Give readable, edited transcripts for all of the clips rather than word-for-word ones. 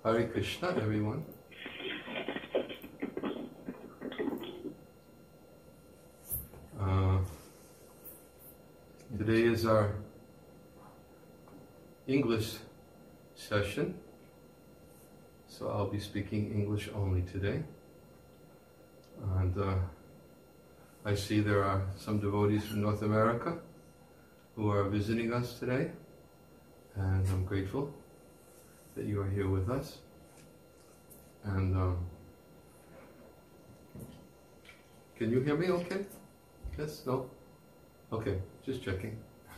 Hare Krishna, everyone. Today is our English session, so I'll be speaking English only today. And I see there are some devotees from North America who are visiting us today, and I'm grateful that you are here with us. And can you hear me okay? Yes? No? Okay, just checking.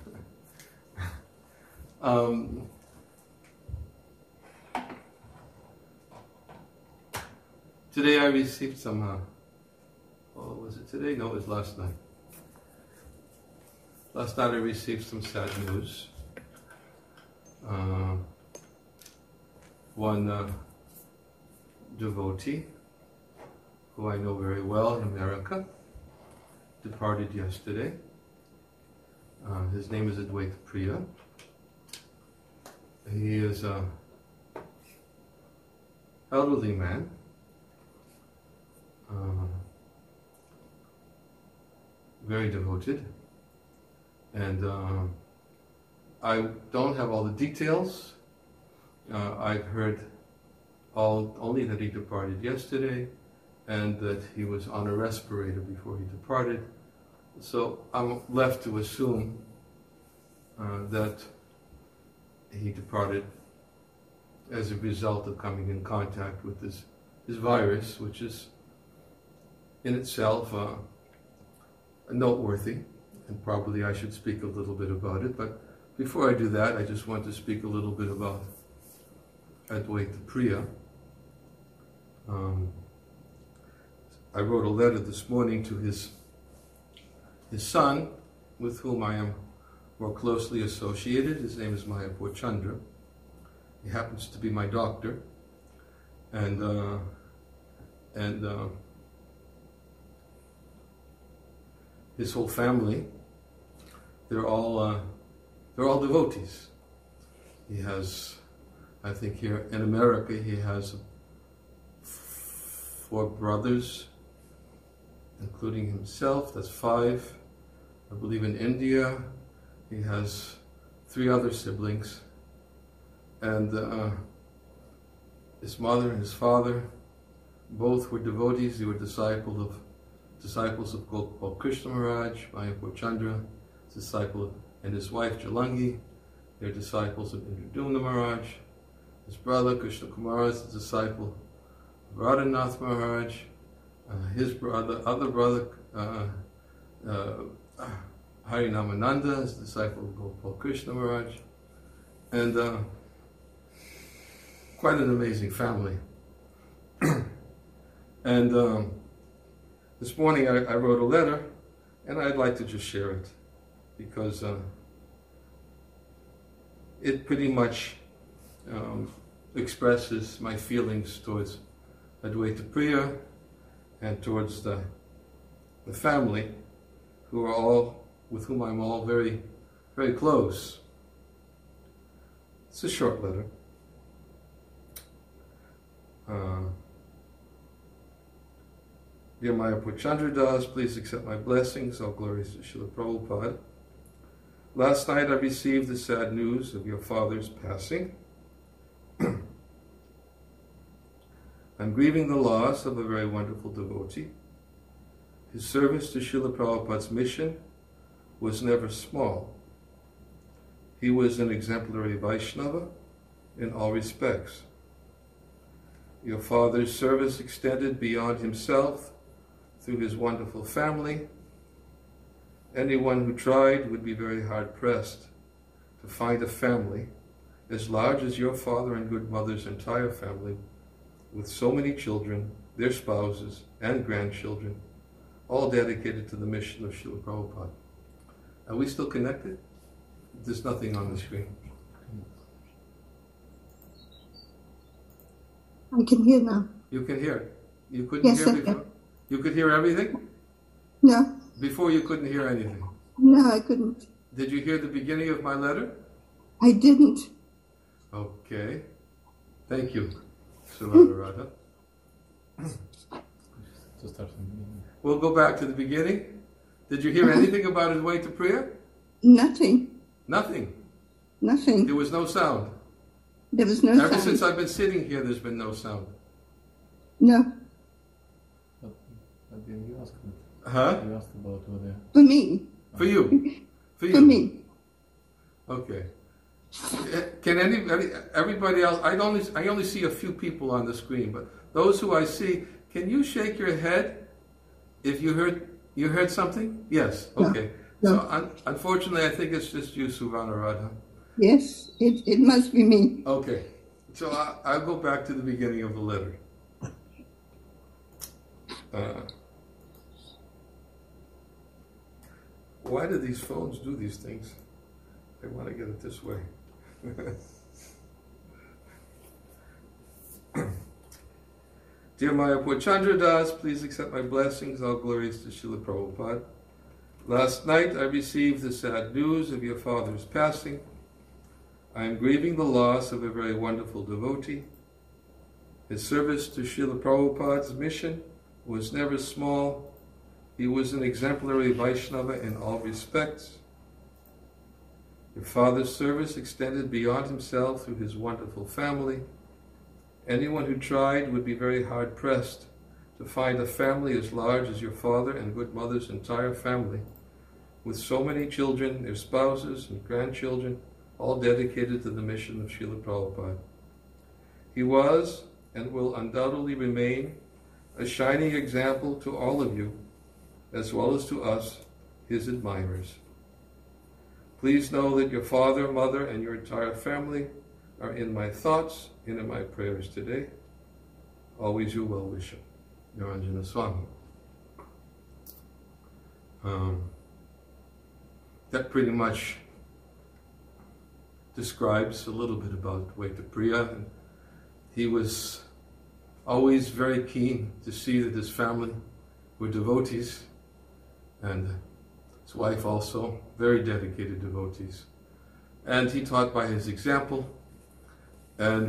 Today I received some, was it today? No, it was last night. Last night I received some sad news. One devotee, who I know very well in America, departed yesterday. His name is Advaita Priya. He is an elderly man. Very devoted. And I don't have all the details. I've heard only that he departed yesterday and that he was on a respirator before he departed. So I'm left to assume that he departed as a result of coming in contact with this virus, which is in itself noteworthy, and probably I should speak a little bit about it. But before I do that, I just want to speak a little bit about Advaita Priya. I wrote a letter this morning to his son, with whom I am more closely associated. His name is Mayapur Chandra. He happens to be my doctor, and his whole family. They're all devotees. He has, I think here in America, he has 4 brothers, including himself. That's 5. I believe in India he has 3 other siblings, and his mother and his father both were devotees. They were disciples of Gopal Krishna Maharaj. Mayapur Chandra, disciple, and his wife Jalangi. They're disciples of Indradumna Maharaj. His brother Krishna Kumara is a disciple of Radhanath Maharaj. His other brother, Harinamananda, is a disciple of Gopal Krishna Maharaj. And quite an amazing family. And this morning I wrote a letter, and I'd like to just share it, because it pretty much expresses my feelings towards Advaita Priya and towards the family, with whom I'm all very, very close. It's a short letter. Dear Mayapur Chandra Das, please accept my blessings. All glories to Srila Prabhupada. Last night I received the sad news of your father's passing. I'm grieving the loss of a very wonderful devotee. His service to Srila Prabhupada's mission was never small. He was an exemplary Vaishnava in all respects. Your father's service extended beyond himself through his wonderful family. Anyone who tried would be very hard-pressed to find a family as large as your father and good mother's entire family, with so many children, their spouses, and grandchildren, all dedicated to the mission of Srila Prabhupada. Are we still connected? There's nothing on the screen. I can hear now. You can hear it. You couldn't hear before? You could hear everything? No. Before you couldn't hear anything? No, I couldn't. Did you hear the beginning of my letter? I didn't. Okay. Thank you. Suvanarada. To start from the beginning. We'll go back to the beginning. Did you hear anything about his way to Priya? Nothing. Nothing. Nothing. There was no sound. There was no Ever sound. since I've been sitting here, there's been no sound. No. But then you asked me. Huh? You asked about whether. For me. For you? For you? For me. Okay. Can everybody else? I only see a few people on the screen, but those who I see, can you shake your head if you heard something? Yes. Okay. No. So unfortunately, I think it's just you, Suvanarada. Yes, it must be me. Okay. So I'll go back to the beginning of the letter. Why do these phones do these things? I want to get it this way. Dear Mayapur Chandra Das, please accept my blessings, all glories to Srila Prabhupada. Last night I received the sad news of your father's passing. I am grieving the loss of a very wonderful devotee. His service to Srila Prabhupada's mission was never small. He was an exemplary Vaishnava in all respects. Your father's service extended beyond himself through his wonderful family. Anyone who tried would be very hard-pressed to find a family as large as your father and good mother's entire family, with so many children, their spouses and grandchildren, all dedicated to the mission of Srila Prabhupada. He was, and will undoubtedly remain, a shining example to all of you, as well as to us, his admirers. Please know that your father, mother, and your entire family are in my thoughts and in my prayers today. Always your well-wisher, Niranjana Swami. That pretty much describes a little bit about Vaitapriya. He was always very keen to see that his family were devotees, and his wife also, very dedicated devotees. And he taught by his example, and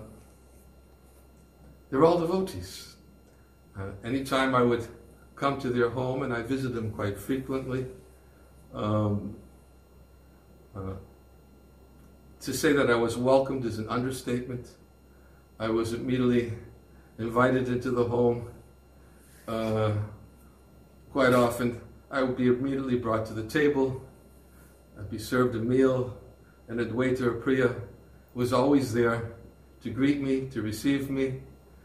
they're all devotees. Anytime I would come to their home, and I visit them quite frequently, to say that I was welcomed is an understatement. I was immediately invited into the home. Quite often, I would be immediately brought to the table. I'd be served a meal, and Advaita Priya was always there to greet me, to receive me,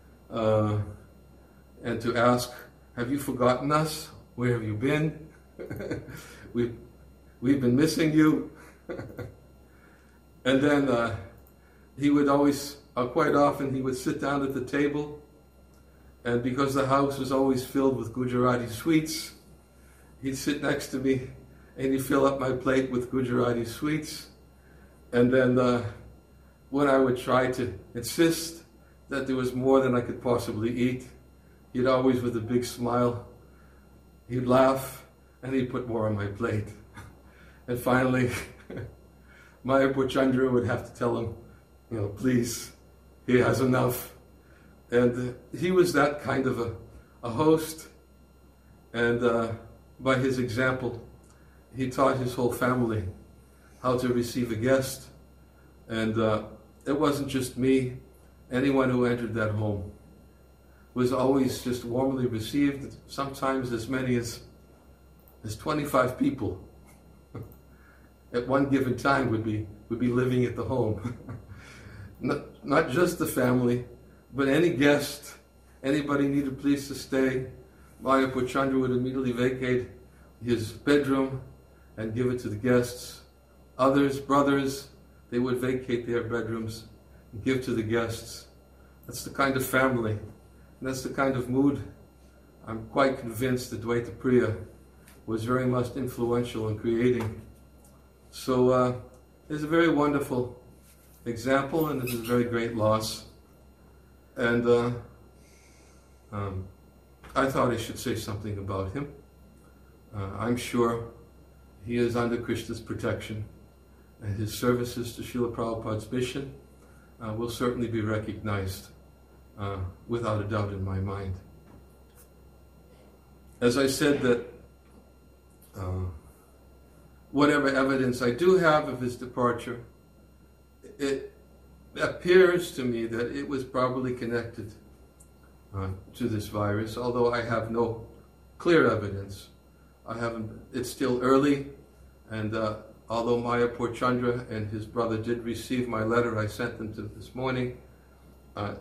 and to ask, "Have you forgotten us? Where have you been? We've been missing you." And then he would always, quite often, he would sit down at the table, and because the house was always filled with Gujarati sweets, he'd sit next to me and he'd fill up my plate with Gujarati sweets. And then when I would try to insist that there was more than I could possibly eat, he'd always, with a big smile, he'd laugh and he'd put more on my plate. And finally, Mayapur Chandra would have to tell him, please, he has enough. And he was that kind of a host. And by his example, he taught his whole family how to receive a guest. And it wasn't just me. Anyone who entered that home was always just warmly received. Sometimes as many as 25 people at one given time would be living at the home. Not just the family, but any guest, anybody needed a place to stay. Mayapur Chandra would immediately vacate his bedroom and give it to the guests. Others, brothers, they would vacate their bedrooms and give to the guests. That's the kind of family, and that's the kind of mood I'm quite convinced that Dvaita Priya was very much influential in creating. So it's a very wonderful example, and it's a very great loss. And I thought I should say something about him. I'm sure he is under Krishna's protection, and his services to Srila Prabhupada's mission will certainly be recognized without a doubt in my mind. As I said, that whatever evidence I do have of his departure, it appears to me that it was probably connected to this virus, although I have no clear evidence. It's still early, and although Mayapur Chandra and his brother did receive my letter, I sent them to this morning, I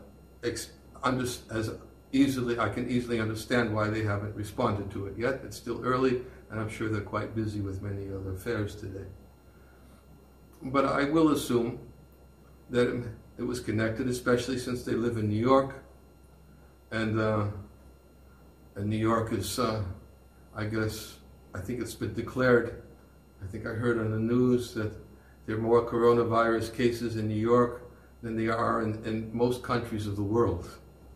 can easily understand why they haven't responded to it yet. It's still early, and I'm sure they're quite busy with many other affairs today. But I will assume that it was connected, especially since they live in New York, and New York is, I think it's been declared, I think I heard on the news that there are more coronavirus cases in New York than there are in most countries of the world.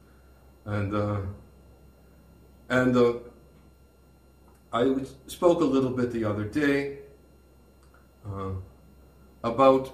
I spoke a little bit the other day about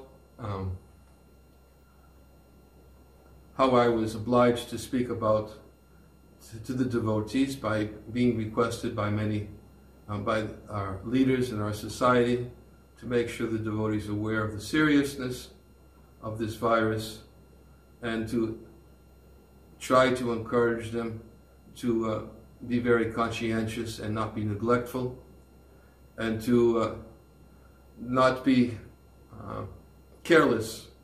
how I was obliged to speak about to the devotees by being requested by many, by our leaders in our society, to make sure the devotees are aware of the seriousness of this virus and to try to encourage them to be very conscientious and not be neglectful, and to not be careless.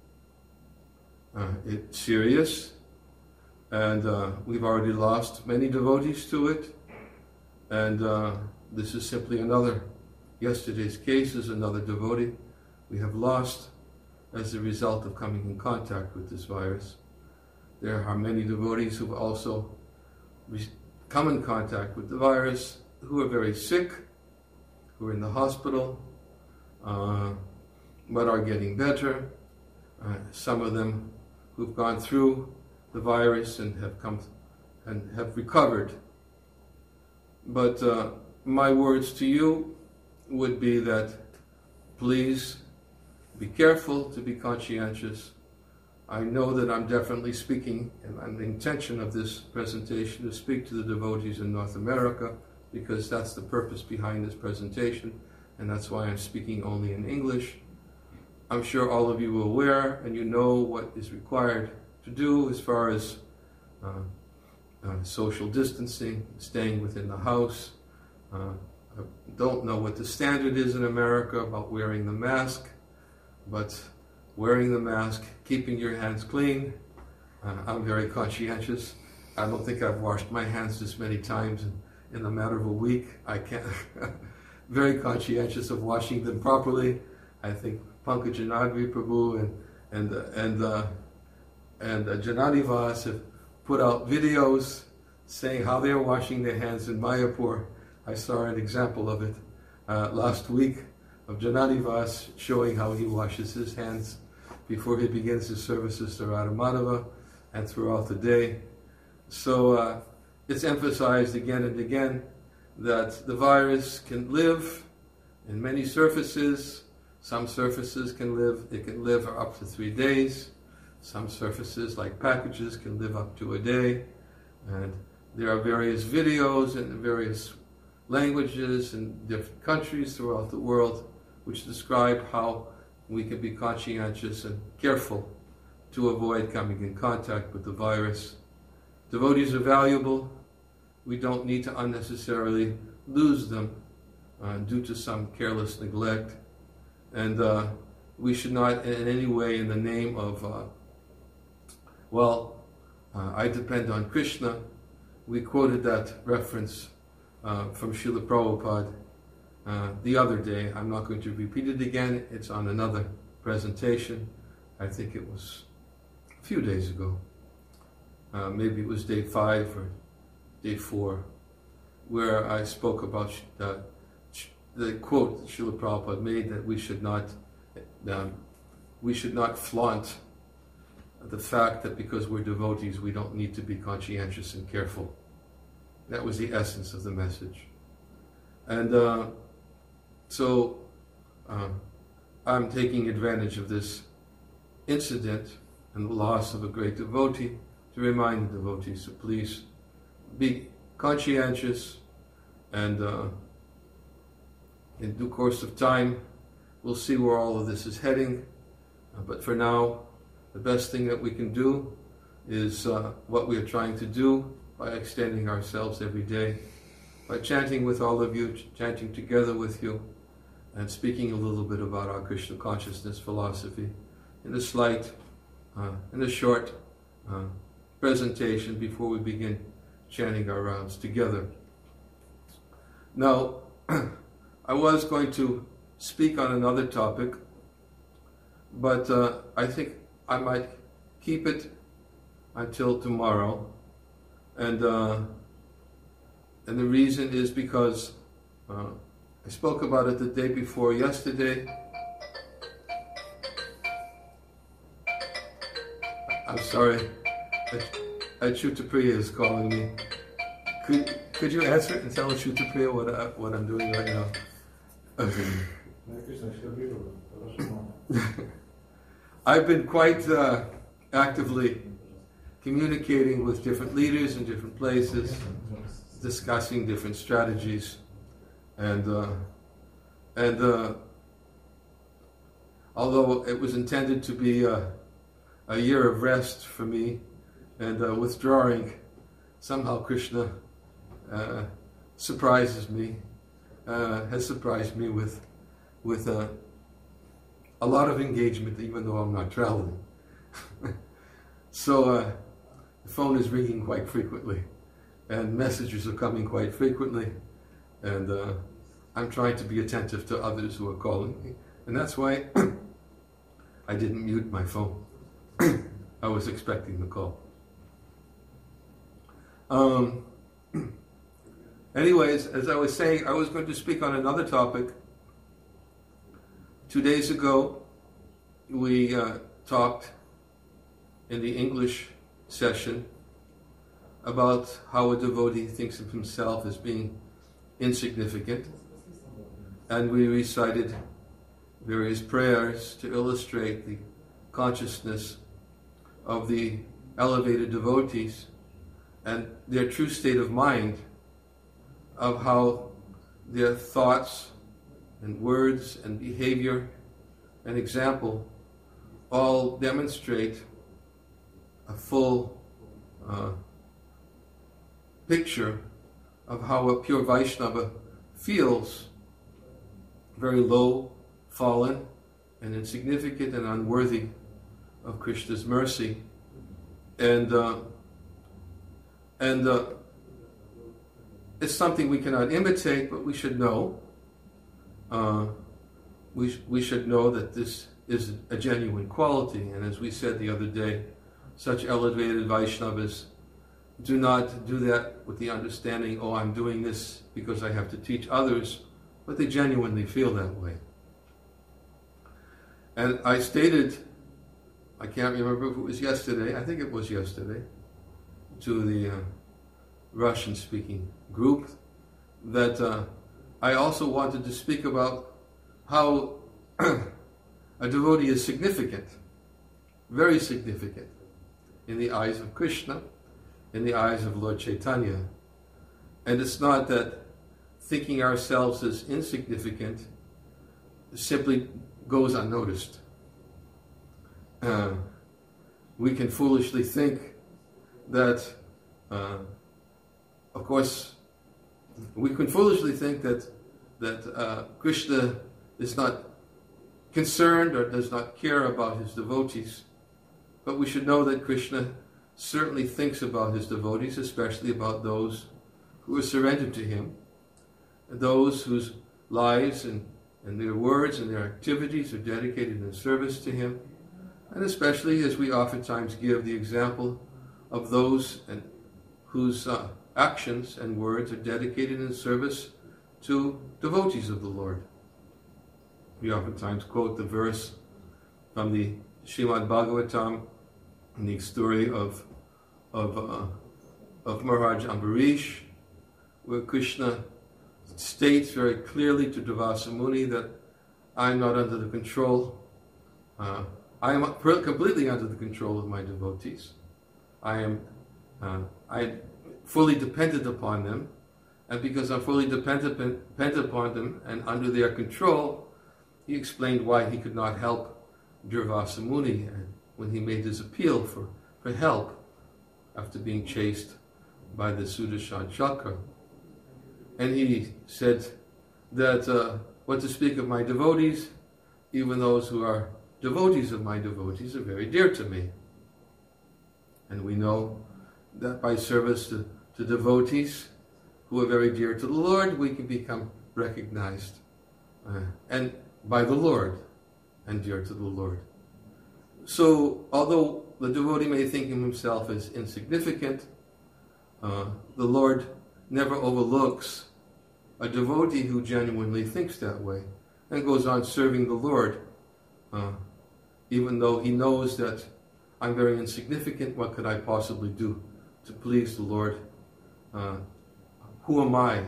It's serious, and we've already lost many devotees to it, and this is simply yesterday's case is another devotee we have lost as a result of coming in contact with this virus. There are many devotees who also come in contact with the virus, who are very sick, who are in the hospital, but are getting better. Some of them who've gone through the virus and have recovered. But my words to you would be that please be careful to be conscientious. I know that I'm definitely speaking, and the intention of this presentation is to speak to the devotees in North America, because that's the purpose behind this presentation, and that's why I'm speaking only in English. I'm sure all of you are aware, and you know what is required to do as far as social distancing, staying within the house. I don't know what the standard is in America about wearing the mask, but wearing the mask, keeping your hands clean. I'm very conscientious. I don't think I've washed my hands this many times in a matter of a week. I can't. Very conscientious of washing them properly. I think Pankaj Janagri Prabhu and Janadivas have put out videos saying how they're washing their hands in Mayapur. I saw an example of it last week of Janadivas showing how he washes his hands before he begins his services to Radha Madhava and throughout the day. So it's emphasized again and again that the virus can live in many surfaces. Some surfaces can live up to 3 days. Some surfaces, like packages, can live up to a day. And there are various videos in various languages in different countries throughout the world which describe how we can be conscientious and careful to avoid coming in contact with the virus. Devotees are valuable. We don't need to unnecessarily lose them due to some careless neglect. And we should not in any way, in the name of, I depend on Krishna. We quoted that reference from Srila Prabhupada the other day. I'm not going to repeat it again. It's on another presentation. I think it was a few days ago. Maybe it was day 5 or day 4, where I spoke about the quote that Srila Prabhupada made, that we should not flaunt the fact that because we're devotees we don't need to be conscientious and careful. That was the essence of the message. And so I'm taking advantage of this incident and the loss of a great devotee to remind the devotees to please be conscientious, and in due course of time we'll see where all of this is heading. But for now, the best thing that we can do is what we are trying to do by extending ourselves every day, by chanting with all of you, chanting together with you, and speaking a little bit about our Krishna consciousness philosophy in a short presentation before we begin chanting our rounds together. Now, I was going to speak on another topic, but I think I might keep it until tomorrow, and the reason is because I spoke about it the day before yesterday. I'm sorry, Achutapriya is calling me. Could you answer it and tell Achutapriya what I'm doing right now? I've been quite actively communicating with different leaders in different places, discussing different strategies, and although it was intended to be a year of rest for me and withdrawing, somehow Krishna surprises me, has surprised me with a lot of engagement, even though I'm not traveling. So the phone is ringing quite frequently, and messages are coming quite frequently, and I'm trying to be attentive to others who are calling me, and that's why I didn't mute my phone. I was expecting the call. Anyways, as I was saying, I was going to speak on another topic. 2 days ago, we talked in the English session about how a devotee thinks of himself as being insignificant, and we recited various prayers to illustrate the consciousness of the elevated devotees and their true state of mind, of how their thoughts and words and behavior and example all demonstrate a full picture of how a pure Vaishnava feels, very low, fallen, and insignificant and unworthy of Krishna's mercy. And it's something we cannot imitate, but we should know. We should know that this is a genuine quality. And as we said the other day, such elevated Vaishnavas do not do that with the understanding, oh, I'm doing this because I have to teach others, but they genuinely feel that way. And I stated, I can't remember if it was yesterday, I think it was yesterday, to the Russian-speaking group, that I also wanted to speak about how a devotee is significant, very significant, in the eyes of Krishna, in the eyes of Lord Chaitanya. And it's not that thinking ourselves as insignificant simply goes unnoticed. We can foolishly think that, of course, we can foolishly think that Krishna is not concerned or does not care about his devotees, but we should know that Krishna certainly thinks about his devotees, especially about those who are surrendered to him, and those whose lives and their words and their activities are dedicated in service to him, and especially as we oftentimes give the example of those whose actions and words are dedicated in service to devotees of the Lord. We oftentimes quote the verse from the Srimad Bhagavatam in the story of Maharaj Ambarish, where Krishna states very clearly to Durvasa Muni that I am not under the control, I am completely under the control of my devotees. I'm fully dependent upon them, and because I'm fully dependent upon them and under their control, he explained why he could not help Durvasa Muni when he made his appeal for help after being chased by the Sudarshan Chakra. And he said that what to speak of my devotees, even those who are devotees of my devotees are very dear to me. And we know that by service to devotees who are very dear to the Lord, we can become recognized and by the Lord and dear to the Lord. So, although the devotee may think of himself as insignificant, the Lord never overlooks a devotee who genuinely thinks that way and goes on serving the Lord, even though he knows that I'm very insignificant. What could I possibly do to please the Lord? Who am I?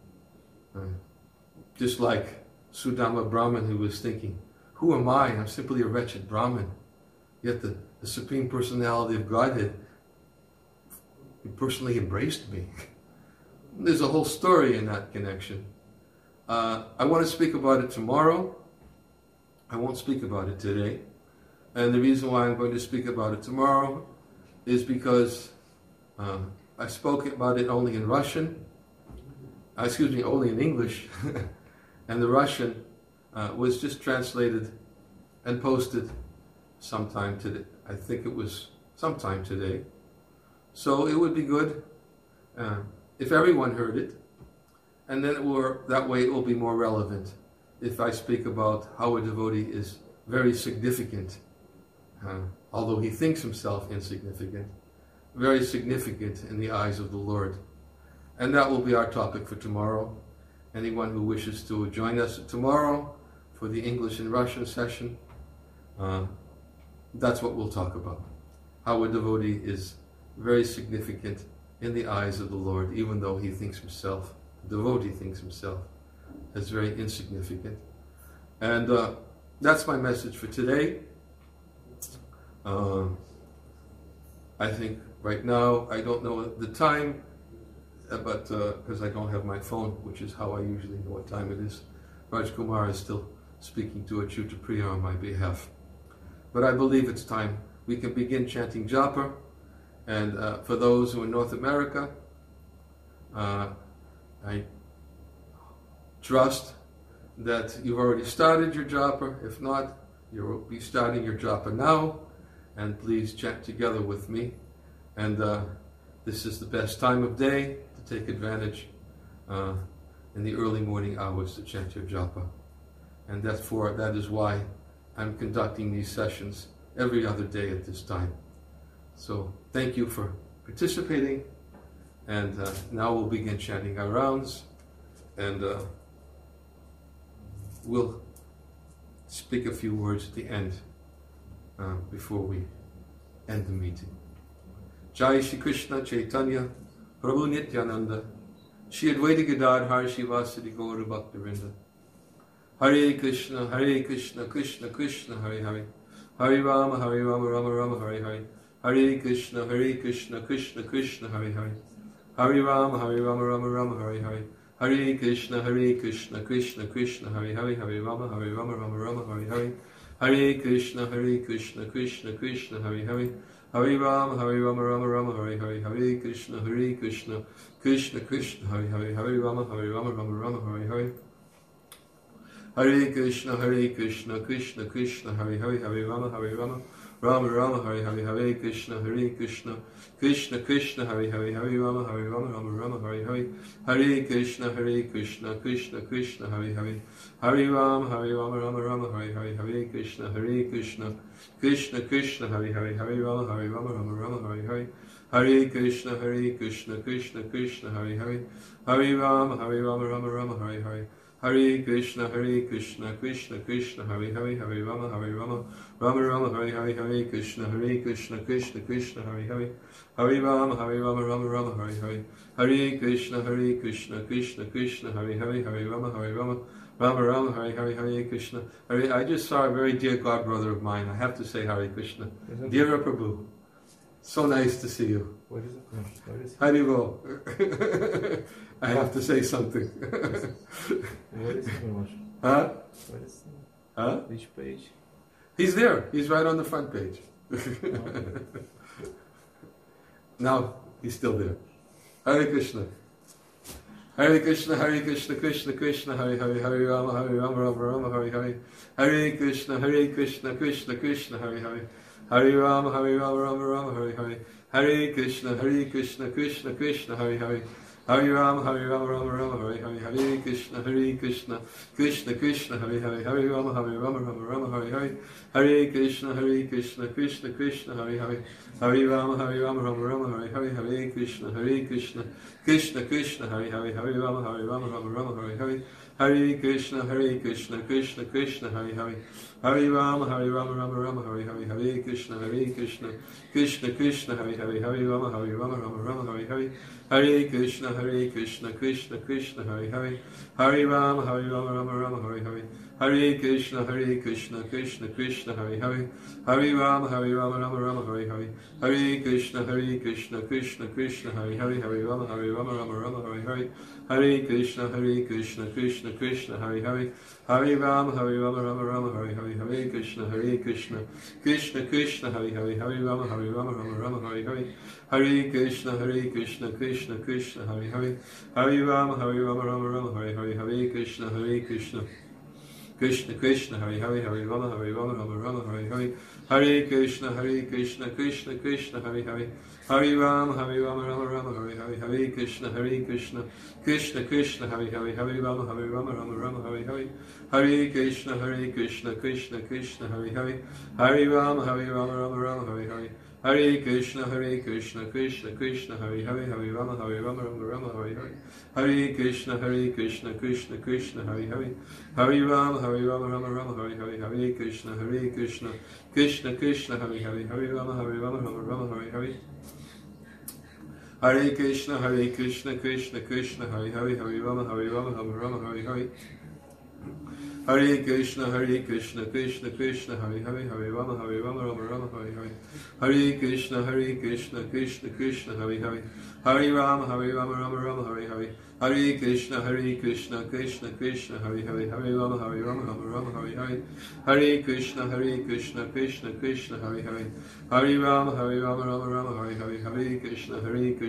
Just like Sudama Brahman, who was thinking, who am I? I'm simply a wretched Brahmin. Yet the Supreme Personality of Godhead personally embraced me. There's a whole story in that connection. I want to speak about it tomorrow. I won't speak about it today. And the reason why I'm going to speak about it tomorrow is because I spoke about it only in Russian. Only in English. And the Russian was just translated and posted sometime today. I think it was sometime today. So it would be good if everyone heard it, and then that way it will be more relevant if I speak about how a devotee is very significant, although he thinks himself insignificant, very significant in the eyes of the Lord. And that will be our topic for tomorrow. Anyone who wishes to join us tomorrow for the English and Russian session, that's what we'll talk about. How a devotee is very significant in the eyes of the Lord, even though he thinks himself, the devotee thinks himself, as very insignificant. And that's my message for today. I think right now, I don't know the time, but because I don't have my phone, which is how I usually know what time it is. Raj Kumar is still speaking to Achyuta Priya on my behalf. But I believe it's time we can begin chanting japa. And for those who are in North America, I trust that you've already started your japa. If not, you'll be starting your japa now. And please chant together with me. And this is the best time of day to take advantage in the early morning hours to chant your japa. And that is why I'm conducting these sessions every other day at this time. So thank you for participating, and now we'll begin chanting our rounds, and we'll speak a few words at the end before we end the meeting. Jai Shri Krishna Chaitanya Prabhu Nityananda Shri Advaita Gadadhar Shivasadi Gaura Bhaktivinoda Hare Krishna Krishna Krishna Hare Hare Hare Rama Rama Rama Hare Hare Hare Krishna Krishna Krishna Hare Hare Hare Rama Rama Rama Hare Hare Hare Krishna Krishna Krishna Hare Hare Hare Rama Rama Rama Hare Hare Hare Krishna Krishna Krishna Hare Hare Hare Rama Rama Rama Hare Hare Hare Krishna Krishna Krishna Hare Hare Hare Rama Rama Rama Hare Hare Hare Krishna Krishna Krishna Hare Hare Hare Rama Rama Rama Hare Hare Hare Krishna Krishna Krishna Hare Hare Hare Rama Rama Hare Hare Hare Krishna Krishna Krishna Hare Hare Hare Rama Rama Hare Hare Hare Krishna Krishna Krishna Hare Hare Hare Rama Rama Hare Hare Hare Krishna Krishna Krishna Hare Hare Hare Rama Rama Hare Hare Hare Krishna Krishna Krishna Hare Hare Hare Rama Rama Hare Hare Hare Krishna Krishna Krishna Hare Hare Hare Rama Rama Hare Hare Hare Krishna Krishna Krishna Hare Hare Hare Rama Rama Hare Hare Hare Krishna. I just saw a very dear god brother of mine. I have to say Hare Krishna. Dear Prabhu. So nice to see you. Where is it? Where is How do you go? I have to say something. Where is it? Huh? Where is it? Huh? Which page? He's there. He's right on the front page. Now, he's still there. Hare Krishna. Hare Krishna, Hare Krishna, Krishna Krishna, Hare Hare, Hare Rama, Hare Rama, Rama Rama, Hare Hare. Hare Krishna, Krishna Krishna, Hare Hare. Hare Rama, Hare Rama, Rama Rama, Hare Hare. Hare Krishna, Krishna Krishna, Hare Hare. Hare Rama, Hare Rama, Rama Rama, Hare Hare. Hare Krishna, Krishna Krishna, Hare Hare. Hare Rama, Hare Rama, Rama Rama, Hare Hare. Hare Krishna, Krishna Krishna, Hare Hare. Hare Rama, Hare Rama, Rama Rama, Hare Hare. Hare Krishna, Krishna Krishna, Hare Hare. Hare Rama, Hare Rama, Rama Rama, Hare Hare. Hare Krishna, Krishna Krishna, Hare Hare. Hare Rama, Hare Rama, Rama Rama, Hare Hare. Hare Krishna, Krishna Krishna, Hare Hare. Hare Rama, Hare Rama, Rama Rama, Hare Hare. Hare Krishna, Krishna Krishna, Hare Hare. Hare Rama, Hare Rama, Rama Rama, Hare Hare. Hare Krishna, Krishna Krishna, Hare Hare. Hare Rama, Hare Rama, Rama Rama, Hare Hare. Hare Krishna, Krishna Krishna, Hare Hare. Hare Rama, Hare Rama, Rama Rama, Hare Hare. Hare Krishna, Krishna Krishna, Hare Hare. Hare Rama, Hare Rama, Rama Rama, Hare Hare. Hare Krishna, Krishna Krishna, Hare Hare. Hare Rama, Hare Rama, Rama Rama, Hare Hare. Hare Krishna, Krishna Krishna, Hare Hare. Hare Rama, Hare Rama, Rama Rama, Hare Hare. Hare Krishna, Krishna Krishna, Hare Hare. Hare Rama, Hare Rama, Rama Rama, Hare Hare. Hare Krishna, Krishna Krishna, Hare Hare. Hare Rama, Hare Rama, Rama Rama, Hare Hare. Hare Krishna, Krishna Krishna, Hare Hare. Hare Rama, Hare Rama, Rama Rama, Hare Hare. Hare Krishna, Krishna Krishna, Hare Hare. Hare Rama, Hare Rama, Rama Rama, Hare Hare. Hare Krishna, Krishna Krishna, Hare Hare. Hare Rama, Hare Rama, Rama Rama, Hare Hare. Hare Krishna, Krishna Krishna, Hare Hare. Hare Rama, Hare Rama, Rama Rama, Hare Hare. Hare Krishna, Krishna Krishna, Hare Hare. Hare Rama, Hare Rama, Rama Rama, Hare Hare. Hare Krishna, Krishna Krishna, Hare Hare. Hare Rama, Hare Rama, Rama Rama, Hare Hare. Hare Krishna, Krishna Krishna, Hare Hare. Hare Rama, Hare Rama, Rama Rama, Hare Hare. Hare Krishna, Krishna Krishna, Hare Hare. Hare Rama, Hare Rama, Rama Rama, Hare Hare. Hare Krishna, Krishna Krishna, Hare Hare. Hare Rama, Hare Rama, Rama Rama, Hare Hare. Hare Krishna, Krishna Krishna, Hare Hare. Hare Rama, Hare Rama, Rama Rama, Hare Hare. Hare Krishna,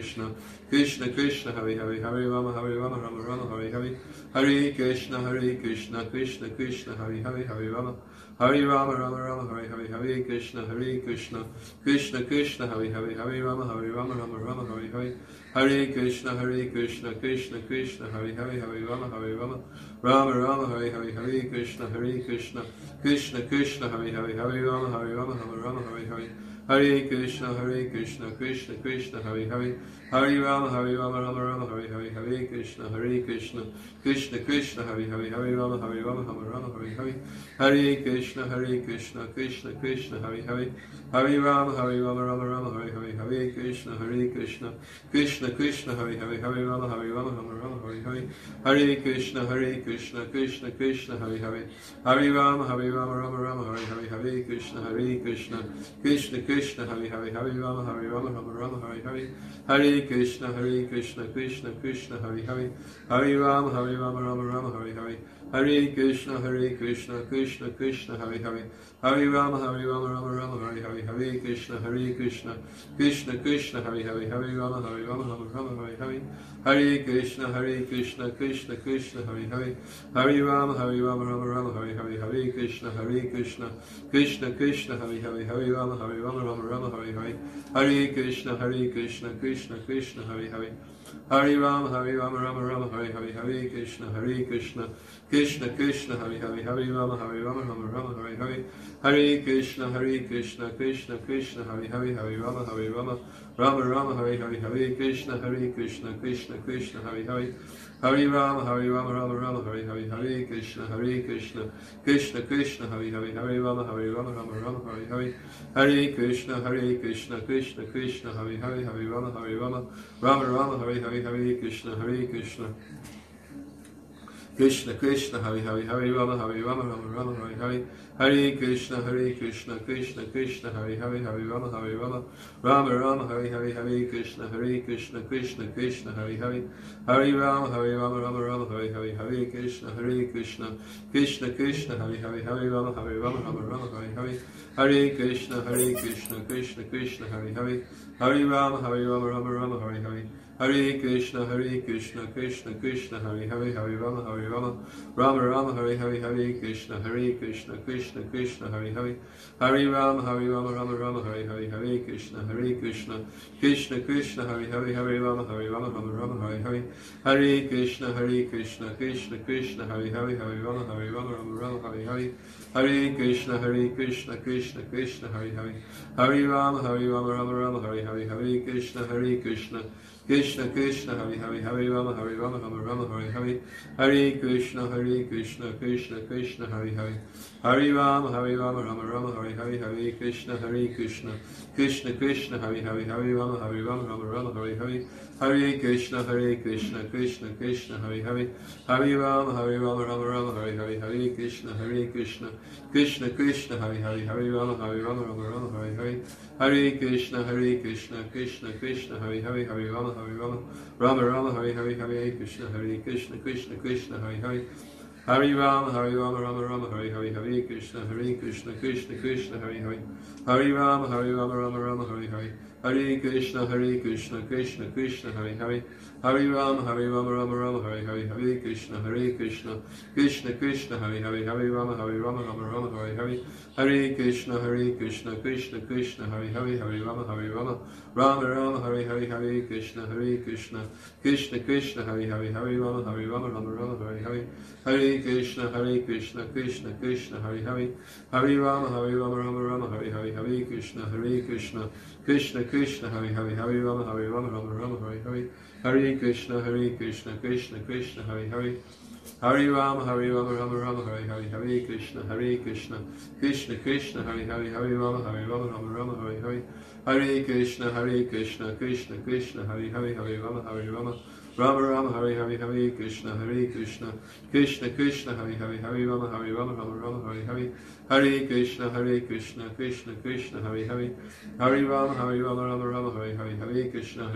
Krishna Krishna, Hare Hare. Hare Rama, Hare Rama, Rama Rama, Hare Hare. Hare Krishna, Krishna Krishna, Hare Hare. Hare Rama, Hare Rama, Rama Rama, Hare Hare. Hare Krishna, Krishna Krishna, Hare Hare. Hare Rama, Hare Rama, Rama Rama, Hare Hare. Hare Krishna, Krishna Krishna, Hare Hare. Hare Rama, Hare Rama, Rama Rama, Hare Hare. Hare Krishna, Krishna Krishna, Hare Hare. Hare Rama, Hare Rama, Rama Rama, Hare Hare. Hare Krishna, Krishna Krishna, Hare Hare. Hare Rama, Hare Rama, Rama Rama, Hare Hare. Hare Krishna, Krishna Krishna, Hare Hare. Hare Rama, Hare Rama, Rama Rama, Hare Hare. Hare Krishna, Krishna Krishna, Hare Hare. Hare Rama, Hare Rama, Rama Rama, Hare Hare. Hare Krishna, Krishna Krishna, Hare Hare. Hare Rama, Hare Rama, Rama Rama, Hare Hare. Hare Krishna, Krishna Krishna, Hare Hare. Hare Rama, Hare Rama, Rama Rama, Hare Hare. Hare Krishna, Krishna Krishna, Hare Hare. Hare Rama, Hare Rama, Rama Rama, Hare Hare. Hare Krishna, Krishna Krishna, Hare Hare. Hare Rama, Hare Rama, Rama Rama, Hare Hare. Hare Krishna, Krishna Krishna, Hare Hare. Hare Rama, Hare Rama, Rama Rama, Hare Hare. Hare Krishna, Krishna Krishna, Hare Hare. Hare Rama, Hare Rama, Rama Rama, Hare Hare. Hare Krishna, Krishna Krishna, Hare Hare. Hare Rama, Hare Rama, Rama Rama, Hare Hare. Hare Krishna, Krishna Krishna, Hare Hare. Hare Rama, Hare Rama, Rama Rama, Hare Hare. Hare Krishna, Krishna Krishna, Hare Hare. Hare Rama, Hare Rama, Rama Rama, Hare Hare. Hare Krishna, Krishna Krishna, Hare Hare. Hare Rama, Hare Rama, Rama Rama, Hare Hare. Hare Krishna, Krishna Krishna, Hare Hare. Hare Rama, Hare Rama, Rama Rama, Hare Hare. Hare Krishna, Krishna Krishna, Hare Hare. Hare Rama, Hare Rama, Rama Rama, Hare Hare. Hare Krishna, Krishna Krishna, Hare Hare. Hare Rama, Hare Rama, Rama Rama, Hare Hare. Hare Krishna, Krishna Krishna, Hare Hare. Hare Rama, Hare Rama, Rama Rama, Hare Hare. Hare Krishna, Krishna Krishna Hare Hare Hare Rama Hare Rama Rama Rama Hare Hare Hare Krishna Krishna Krishna Hare Hare Hare Rama Hare Rama Rama Rama Hare Hare Hare Krishna Krishna Krishna Hare Hare Hare Rama Rama Rama Hare Hare Hare Krishna Krishna Krishna Hare Hare Hare Rama Rama Rama Hare Hare Hare Krishna Krishna Krishna Hare Hare Hare Rama Rama Rama Hare Hare Hare Krishna Krishna Krishna Hare Hare Hare Rama Rama Rama Hare Hare Hare Krishna Krishna Krishna Hare Hare Hare Rama Rama Rama Hare Hare Hare Krishna Krishna Krishna Hare Hare Hare Rama Rama Hare Hare Hare Krishna Krishna Krishna Hare Hare Hare Rama Rama Hare Hare Hare Krishna Krishna Krishna Hare Hare Hare Rama Rama Hare Hare Hare Krishna Krishna Krishna Hare Hare Hare Rama Rama Hare Hare Hare Krishna Krishna Krishna Hare Hare Hare Rama Rama Rama Hare Hare Hare Krishna Krishna Krishna Hare Hare Hare Rama Rama Hare Hare Hare Krishna Krishna Krishna Hare Hare Hare Rama Rama Hare Hare Hare Krishna Krishna Krishna Hare Hare Hare Rama Rama Hare Hare Hare Krishna Krishna Krishna Hare Hare Hare Rama Rama Hare Hare Hare Krishna Krishna Hare Hare Hare Rama Rama Hare Hare Hare Krishna Krishna Hare Hare Hare Rama Rama Hare Hare Hare Krishna Krishna Krishna Hare Hare Hare Rama Rama Hare Hare Hare Krishna Krishna Krishna Hare Hare Hare Rama Rama Hare Hare Hare Krishna Krishna Krishna Hare Hare Hare Rama Rama Hare Hare Hare Krishna Krishna Krishna Hare Hare Hare Rama Rama Hare Hare Hare Krishna Krishna Krishna Hare Hare Hare Rama Rama Hare Hare Hare Krishna Krishna Krishna Hare Hare Hare Rama Rama Hare Hare Hare Krishna Krishna Krishna Hare Hare Hare Rama Rama Hare Hare Hare Krishna Krishna Krishna Hare Hare Hare Rama Rama Hare Hare Hare Krishna Krishna Krishna Hare Hare Hare Rama Rama Hare Hare Hare Krishna Krishna Krishna Hare Hare Hare Rama Rama Hare Hare Hare Krishna Krishna Krishna Hare Hare Hare Rama Rama Hare Hare Hare Krishna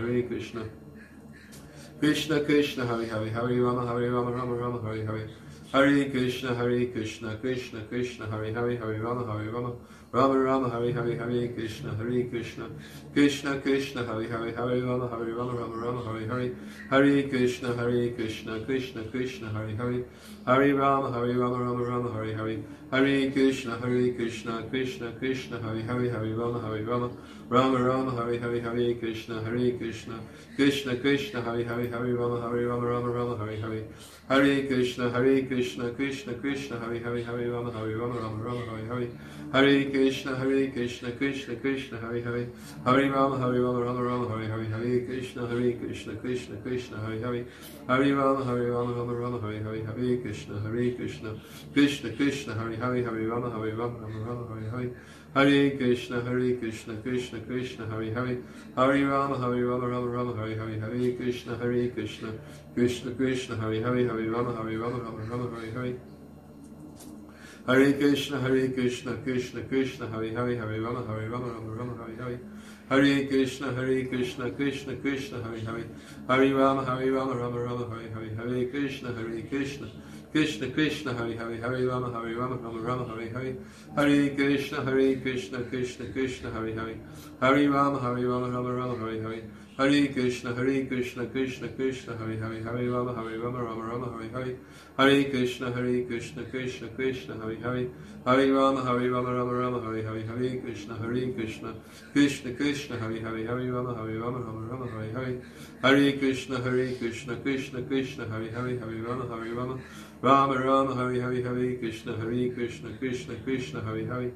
Krishna Krishna Hare Hare Hare Rama Rama Hare Hare Hare Krishna Krishna Krishna Hare Hare Hare Rama Rama Hare Hare Hare Krishna Krishna Krishna Hare Hare Hare Rama Rama Hare Hare Hare Krishna Krishna Krishna Hare Hare Hare Rama Rama Hare Hare Hare Krishna Krishna Krishna Hare Hare Hare Rama Rama Hare Hare Hare Krishna Krishna Krishna Hare Hare Hare Rama Hare Hare Hare Krishna Krishna Krishna Hare Hare Hare Rama Hare Hare Hare Krishna Krishna Hare Hare Hare Rama Rama Hare Hare Hare Krishna Krishna Krishna Hare Hare Hare Rama Rama Hare Hare Hare Krishna Krishna Hare Hare Hare Rama Hare Hare Hare Krishna Krishna Krishna Hare Hare Hare Rama Rama Hare Hare Hare Krishna Krishna Hare Hare Hare Rama Hare Hare Hare Krishna Krishna Krishna Hare Hare Hare Rama Hare Hare Hare Krishna Krishna Krishna Hare Hare Hare Rama Rama Hare Hare Hare Krishna Krishna Krishna Hare Hare Hare Rama Rama Hare Hare Hare Krishna Krishna Krishna Hare Hare Hare Rama Rama Hare Hare Hare Krishna Krishna Krishna Hare Hare Hare Rama Rama Hare Hare Hare Krishna Krishna Krishna Hare Hare Hare Rama Rama Hare Hare Hare Krishna Krishna Krishna Hare Hare Hare Rama Rama Hare Hare Hare Krishna Krishna Krishna Hare Hare Hare Rama Rama Hare Hare Hare Krishna Krishna Krishna Hare Hare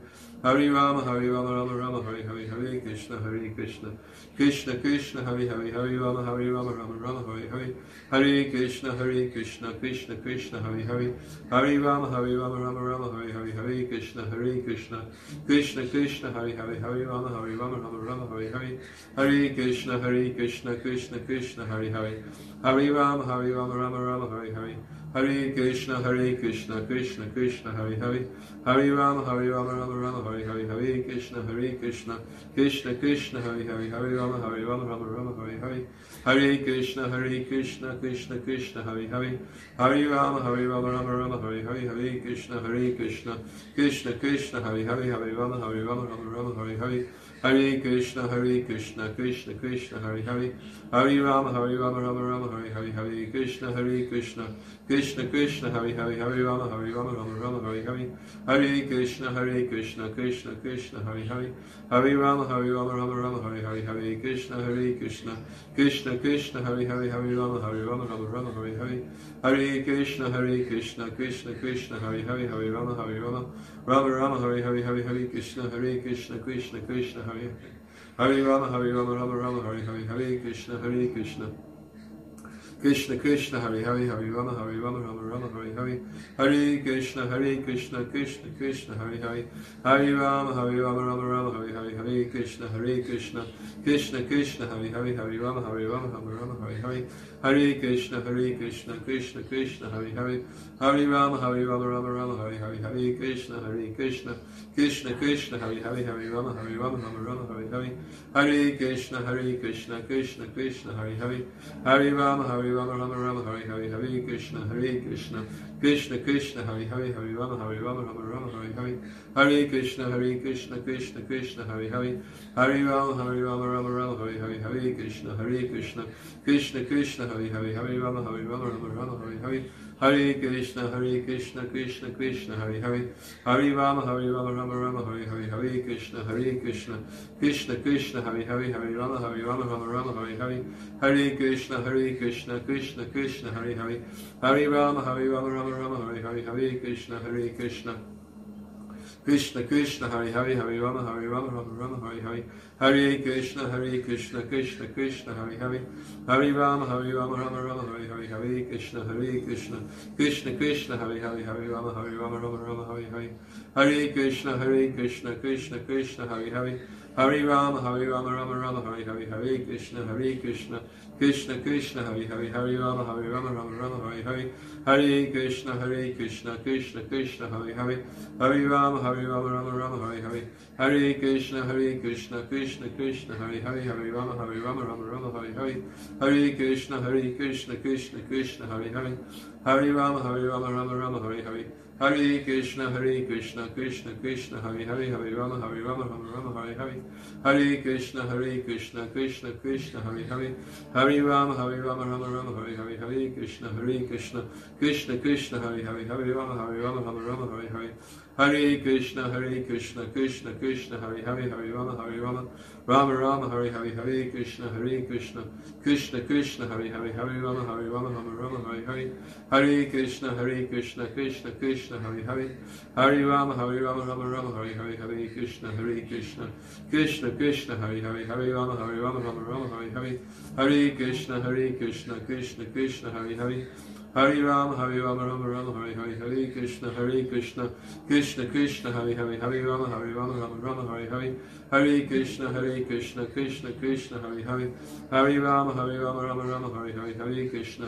Hare Rama, Rama Rama, Hare Krishna, Krishna Krishna, Hare Rama, Rama Rama, Hare Krishna, Krishna Krishna, Hare Rama, Rama Rama, Hare Krishna, Krishna Krishna, Hare Rama, Rama Rama, Hare Krishna, Krishna Krishna, Hare Rama, Rama Rama, Hare Krishna, Krishna Krishna, Hare Rama, Rama Rama, Hare Krishna, Krishna Krishna, Hare Rama, Rama Rama, Hare Krishna, Krishna Krishna, Hare Rama, Rama Rama, Hare Krishna, Krishna Krishna, Hare Rama, Rama Rama, Hare Krishna, Krishna Krishna, Hare Rama, Rama Rama, Hare Krishna, Krishna Krishna, Hare Rama, Rama Rama, Hare Krishna, Krishna Krishna, Hare Rama, Rama Rama, Hare Krishna, Krishna Krishna, Hare Rama, Rama Rama, Hare Krishna, Krishna Krishna, Hare Rama, Rama Rama, Hare Krishna, Krishna Krishna, Hare Rama, Rama Rama, Hare Krishna, Krishna Krishna, Hare Rama, Rama Rama, Hare Krishna, Krishna Krishna, Hare Rama, Rama Rama, Hare Krishna, Krishna Krishna, Hare Rama, Rama Rama, Hare Krishna, Krishna Krishna, Hare Rama, Rama Rama, Hare Krishna, Krishna Krishna, Hare Rama, Rama Rama, Hare Krishna, Krishna Krishna, Hare Rama, Rama Rama, Hare Krishna, Krishna Krishna, Hare Rama, Rama Rama, Hare Krishna, Krishna Krishna, Hare Rama, Rama Rama, Hare Krishna, Krishna Krishna, Hare Rama, Rama Rama, Hare Krishna, Krishna Krishna, Hare Rama, Rama Rama, Hare Krishna, Krishna Krishna, Hare Rama, Rama Rama, Hare Krishna, Krishna Krishna, Hare Rama, Rama Rama, Hare Krishna, Krishna Krishna, Hare Rama, Rama Rama, Hare Krishna, Krishna Krishna, Hare Rama, Rama Rama, Hare Krishna, Krishna Krishna, Hare Rama, Rama Rama, Hare Krishna, Krishna Krishna, Hare Rama, Rama Rama, Hare Krishna, Krishna Krishna, Hare Rama, Rama Rama, Hare Krishna, Krishna Krishna, Hare Rama, Rama Rama, Hare Krishna, Krishna Krishna, Hare Rama, Rama Rama, Hare Krishna, Krishna Krishna, Hare Rama, Rama Rama, Hare Krishna, Krishna Krishna, Hare Rama, Rama Rama, Hare Krishna, Krishna Krishna, Hare Rama, Rama Rama, Hare Krishna, Krishna Krishna, Hare Rama, Rama Rama, Hare Krishna, Krishna Krishna, Hare Rama, Rama Rama, Hare Krishna, Krishna Krishna, Hare Rama, Rama Rama, Hare Krishna, Krishna Krishna, Hare Rama, Rama Rama, Hare Krishna, Krishna Krishna, Hare Rama, Rama Rama, Hare Krishna, Krishna Krishna, Hare Hare Rama, Rama Rama, Hare Krishna, Krishna Krishna, Hare Rama, Rama Rama, Hare Krishna, Krishna Krishna, Hare Rama, Rama Rama, Hare Krishna,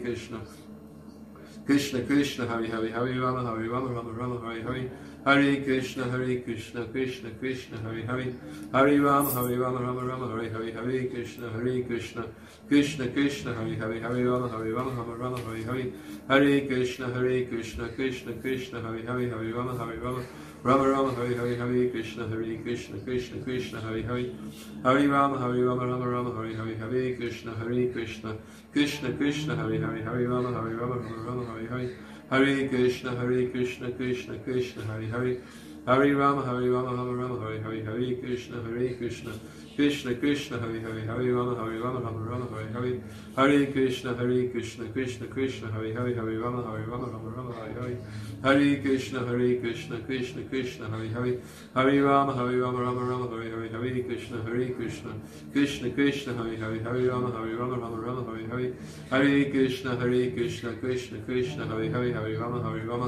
Krishna Krishna, Hare Rama, Rama Rama, Hare Krishna, Krishna Krishna, Hare Rama, Rama Rama, Hare Krishna, Krishna Krishna, Hare Rama, Rama Rama, Hare Krishna, Krishna Krishna, Hare Rama, Rama Rama, Hare Krishna, Krishna Krishna, Hare Rama, Rama Rama, Hare Krishna, Krishna Krishna, Hare Rama, Rama Rama, Hare Krishna, Krishna Krishna, Hare Hare Rama, Rama Rama, Hare Krishna, Krishna Krishna Krishna Hare Hare Hare Rama Hare Rama Rama Rama Hare Hare Hare Krishna Krishna Krishna Hare Hare Hare Rama Rama Rama Hare Hare Hare Krishna Krishna Krishna Hare Hare Hare Rama Rama Rama Hare Hare Hare Krishna Krishna Krishna Hare Hare Hare Rama Rama Rama Hare Hare Hare Krishna Krishna Krishna Hare Hare Hare Rama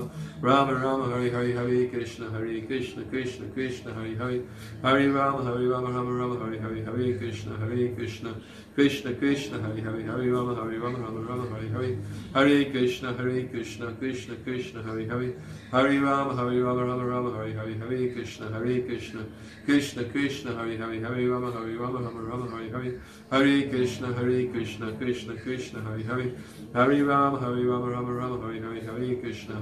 Rama Hare Hare Hare Krishna Krishna Krishna Hare Hare Hare Rama Rama Hare Hare Hare Krishna Krishna Krishna Hare Hare Hare Rama Rama Hare Hare Hare Krishna Krishna Krishna Hare Hare Hare Rama Rama Hare Hare Hare Krishna Krishna Krishna Hare Hare Hare Rama Rama Hare Hare Hare Krishna Krishna Krishna Hare Hare Hare Rama Rama Hare Hare Hare Krishna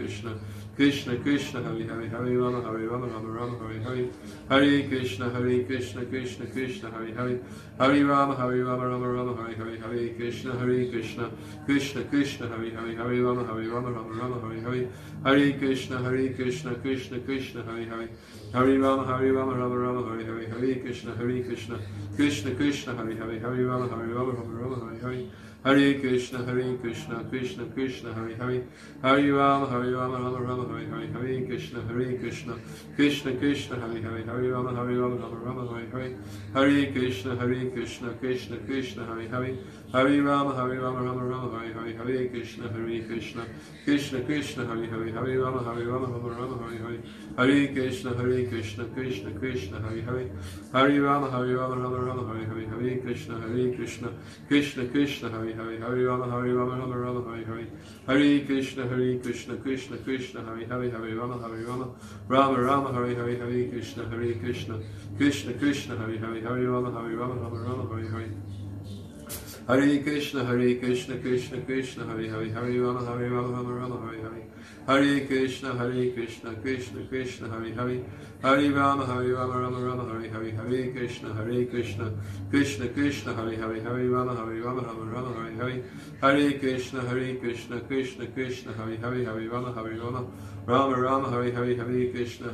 Krishna Krishna Hare Hare Hare Rama Rama Hare Hare Hare Krishna Krishna Krishna Hare Hare Hare Rama Rama Hare Hare Hare Krishna Krishna Krishna Hare Hare Hare Rama Rama Hare Hare Hare Krishna Krishna Krishna Hare Hare Hare Rama Rama Hare Hare Hare Krishna Krishna Krishna Hare Hare Hare Rama Rama Hare Hare Hare Krishna Krishna Krishna Hare Hare Hare Rama Rama Hare Hare Hare Krishna Krishna Krishna Hare Hare Hare Rama Rama Hare Hare Hare Krishna Krishna Krishna Hare Hare Hare Rama Rama Hare Hare Hare Krishna Krishna Krishna Hare Hare Hare Rama Rama Hare Hare Hare Krishna Krishna Krishna Hare Hare Hare Rama Rama Hare Hare Hare Krishna Krishna Krishna Hare Hare Hare Rama Rama Hare Hare Hare Krishna Krishna Krishna Hare Hare Hare Rama Rama Hare Hare Hare Krishna Krishna Krishna Hare Hare Hare Rama Rama Hare Hare Hare Krishna Krishna Krishna Hare Hare Hare Rama Rama Hare Hare Hare Krishna Krishna Krishna Hare Hare Hare Rama Rama Hare Hare Hare Krishna Krishna Krishna Hare Hare Hare Rama Rama Hare Hare Hare Krishna Krishna Krishna Hare Hare Hare Rama Rama Hare Hare Hare Krishna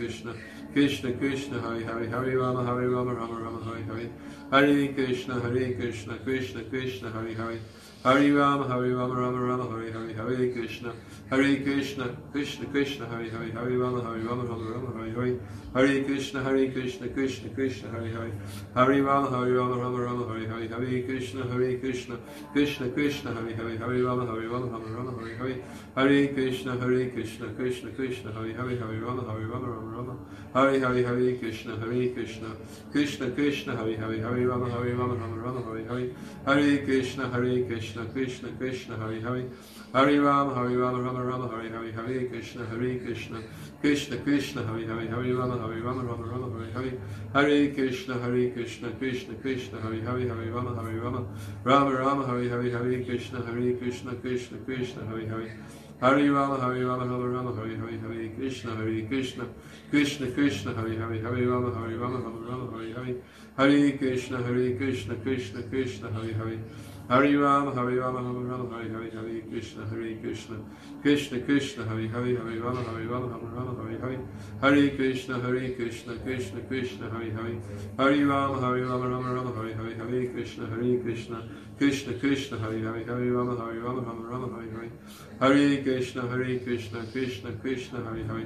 Krishna Krishna Hare Hare Hare Rama Rama Hare Hare Hare Krishna Krishna Krishna Hare Hare Hare Rama Rama Hare Hare Hare Krishna Krishna Krishna Hare Hare Hare Rama Rama Hare Hare Hare Krishna Krishna Krishna Hare Hare Hare Rama Rama Hare Hare Hare Krishna Krishna Krishna Hare Hare Hare Rama Rama Hare Hare Hare Krishna Krishna Krishna Hare Hare Hare Rama Rama Hare Hare Hare Krishna Krishna Krishna Hare Hare Hare Rama Rama Hare Hare Hare Krishna Krishna Krishna Hare Hare Hare Rama Rama Hare Hare Hare Krishna Krishna Krishna Hare Hare Hare Rama Rama Hare Hare Hare Krishna Krishna Krishna Hare Hare Hare Rama Rama Hare Hare Hare Krishna Krishna Krishna Hare Hare Hare Rama Rama Hare Hare Hare Krishna Krishna Krishna Hare Hare Hare Rama Rama Hare Hare Hare Krishna Krishna Krishna Hare Hare Hare Rama Rama Hare Hare Hare Krishna Krishna Krishna Hare Hare Hare Rama Rama Hare Hare Hare Krishna Krishna Krishna Hare Hare Hare Rama Rama Hare Hare Hare Krishna Krishna Krishna Hare Hare Hare Rama Rama Hare Hare Hare Krishna Krishna Krishna Hare Hare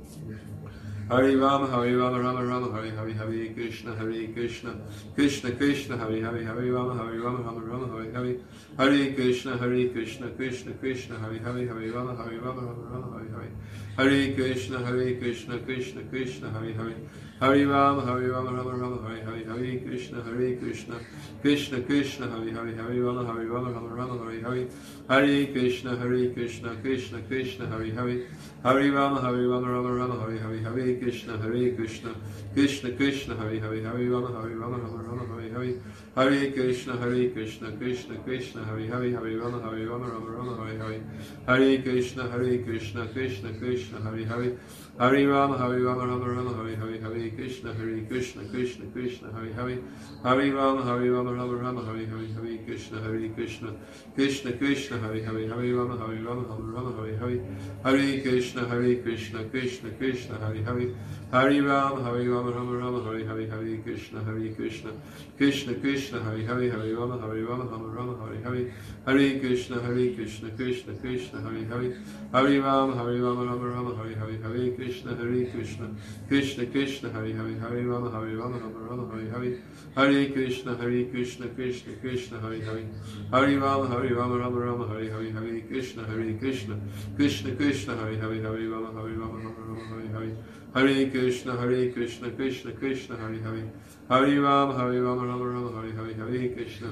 Hare Rama Rama Hare Hare Hare Krishna Krishna Krishna Hare Hare Hare Rama Rama Hare Hare Hare Krishna Krishna Krishna Hare Hare Hare Rama Hare Hare Hare Krishna Krishna Krishna Hare Hare Hare Rama Rama Hare Hare Hare Krishna Krishna Krishna Hare Hare Hare Rama Rama Hare Hare Hare Krishna Krishna Krishna Hare Hare Hare Rama Rama Hare Hare Hare Krishna Krishna Krishna Hare Hare Hare Rama Rama Hare Hare Hare Krishna Krishna Krishna Hare Hare Hare Rama Rama Hare Hare Hare Krishna Krishna Krishna Hare Hare Hare Rama, Hare Rama, Rama Rama, Hare Hare, Hare Krishna, Krishna Krishna, Hare Hare, Hare Rama, Rama Rama, Hare Hare, Hare Krishna, Krishna Krishna, Hare Hare, Hare Rama, Rama, Hare Hare, Hare Krishna, Krishna Krishna, Hare Hare, Hare Rama, Rama Rama, Hare Hare, Hare Krishna, Krishna Krishna, Hare Hare, Hare Rama, Rama, Hare Hare, Hare Krishna, Krishna Krishna, Hare Hare, Hare Rama, Rama Rama, Hare Hare, Hare Krishna, Krishna Krishna, Hare Hare, Hare Rama, Rama, Hare Hare, Hare Krishna, Krishna Krishna, Hare Hare, Hare Rama, Rama, Hare Hare, Hare Krishna, Krishna Krishna, Hare Hare, Hare Rama, Hare Hare, Hare Krishna, Krishna Krishna, Hare Hare, Hare Rama, Rama, Hare Hare, Hare Krishna,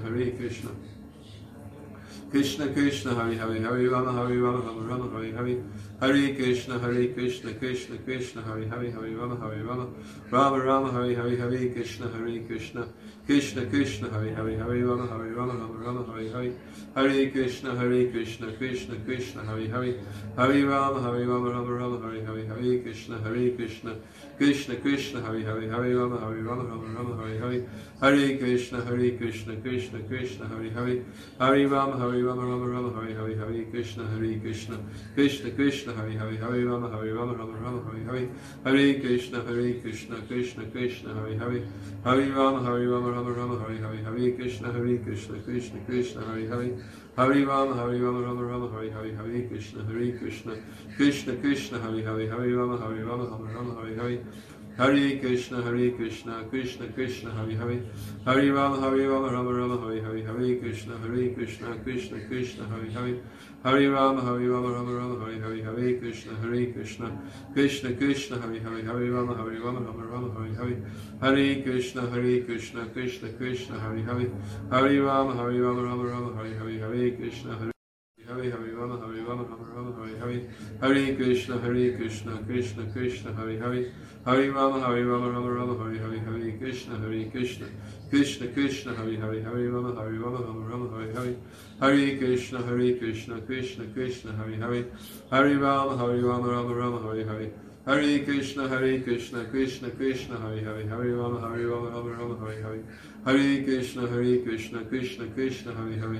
Krishna Krishna, Hare Hare, Hare Rama, Rama, Hare Hare, Hare Krishna, Krishna Krishna, Hare Hare, Hare Rama, Rama, Hare Hare, Hare Krishna, Krishna Krishna, Hare Hare, Hare Rama, Rama, Hare Hare, Hare Krishna, Krishna Krishna, Hare Hare, Hare Rama, Rama, Hare Hare, Hare Krishna, Krishna Krishna, Hare Hare, Hare Rama, Rama, Hare Hare, Hare Krishna, Krishna Krishna, Hare Hare, Hare Rama, Rama, Hare Hare, Hare Krishna, Krishna Krishna, Hare Hare, Hare Rama, Rama, Hare Hare, Hare Krishna, Krishna Krishna, Hare Hare, Hare Rama, Rama, Hare Hare, Hare Krishna, Krishna Krishna, Hare Hare, Hare Rama, Rama, Hare Hare, Hare Krishna, Krishna Krishna, Hare Hare, Hare Rama, Rama, Hare Hare, Hare Krishna, Krishna Krishna, Hare Hare, Hare Rama, Rama, Hare Hare, Hare Krishna, Krishna Krishna, Hare Hare, Hare Rama, Rama, Hare Hare, Hare Krishna, Krishna Krishna, Hare Hare, Hare Rama, Rama, Hare Hare, Hare Krishna, Krishna Krishna, Hare Hare, Hare Rama, Rama, Hare Hare, Hare Krishna, Hare Rama, Rama, Hare Hare, Hare Krishna, Krishna Krishna, Hare Hare, Hare Rama, Rama, Hare Hare, Hare Krishna, Krishna Krishna, Hare Hare, Hare Rama, Rama, Hare Hare, Hare Krishna, Krishna Krishna, Hare Hare, Hare Rama, Rama, Hare Hare, Hare Krishna, Krishna Krishna, Hare Hare, Hare Rama, Rama, Hare Hare, Hare Krishna, Krishna Krishna, Hare Hare,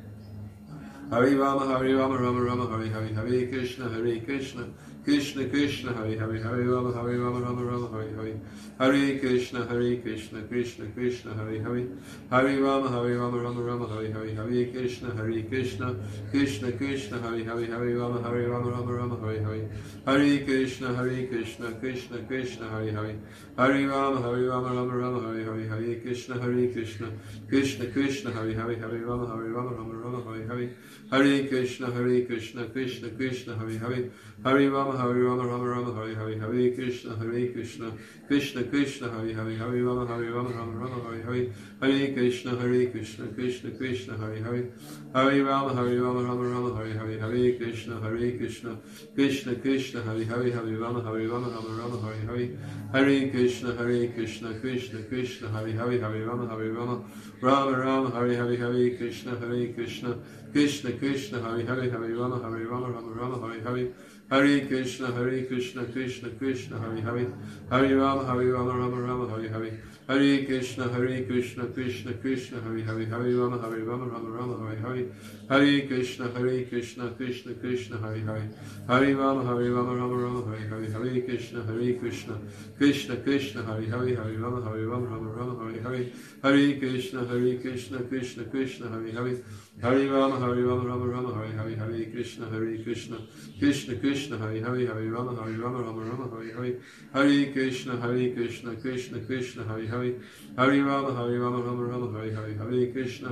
Hare Rama, Rama, Hare Hare, Hare Krishna, Krishna Krishna, Hare Hare, Hare Rama, Rama, Hare Hare, Hare Krishna, Krishna Krishna, Hare Hare, Hare Rama, Rama, Hare Hare, Hare Krishna, Krishna Krishna, Hare Hare, Hare Rama, Rama, Hare Hare, Hare Krishna, Krishna Krishna, Hare Hare, Hare Rama, Rama, Hare Hare, Hare Krishna, Krishna Krishna, Hare Hare, Hare Rama, Rama, Hare Hare, Hare Krishna, Krishna Krishna, Hare Hare, Hare Rama, Rama, Hare Hare, Hare Krishna, Krishna Krishna, Hare Hare, Hare Rama, Rama, Hare Hare, Hare Krishna, Krishna Krishna, Hare Hare, Hare Rama, Rama, Hare Hare, Hare Krishna, Krishna Krishna, Hare Hare, Hare Rama, Rama, Hare Hare, Hare Krishna, Krishna Krishna, Hare Hare, Hare Rama, Rama, Hare Hare, Hare Krishna, Krishna Krishna, Hare Hare, Hare Rama, Rama, Hare Hare, Hare Krishna, Krishna Krishna, Hare Hare, Hare Rama, Rama, Hare Hare, Hare Krishna, Krishna Krishna, Hare Hare, Hare Rama, Rama, Hare Hare, Hare Krishna, Krishna Krishna, Hare Hare, Hare Rama, Rama, Hare Hare, Hare Krishna, Krishna Krishna, Hare Hare, Hare Rama, Rama, Hare Hare, Hare Krishna, Krishna Krishna, Hare Hare, Hare Rama, Rama, Hare Hare, Hare Krishna, Krishna Krishna, Hare Hare, Hare Rama, Rama, Hare Hare, Hare Krishna, Krishna Krishna, Hare Hare, Hare Rama, Rama, Hare Hare, Hare Krishna,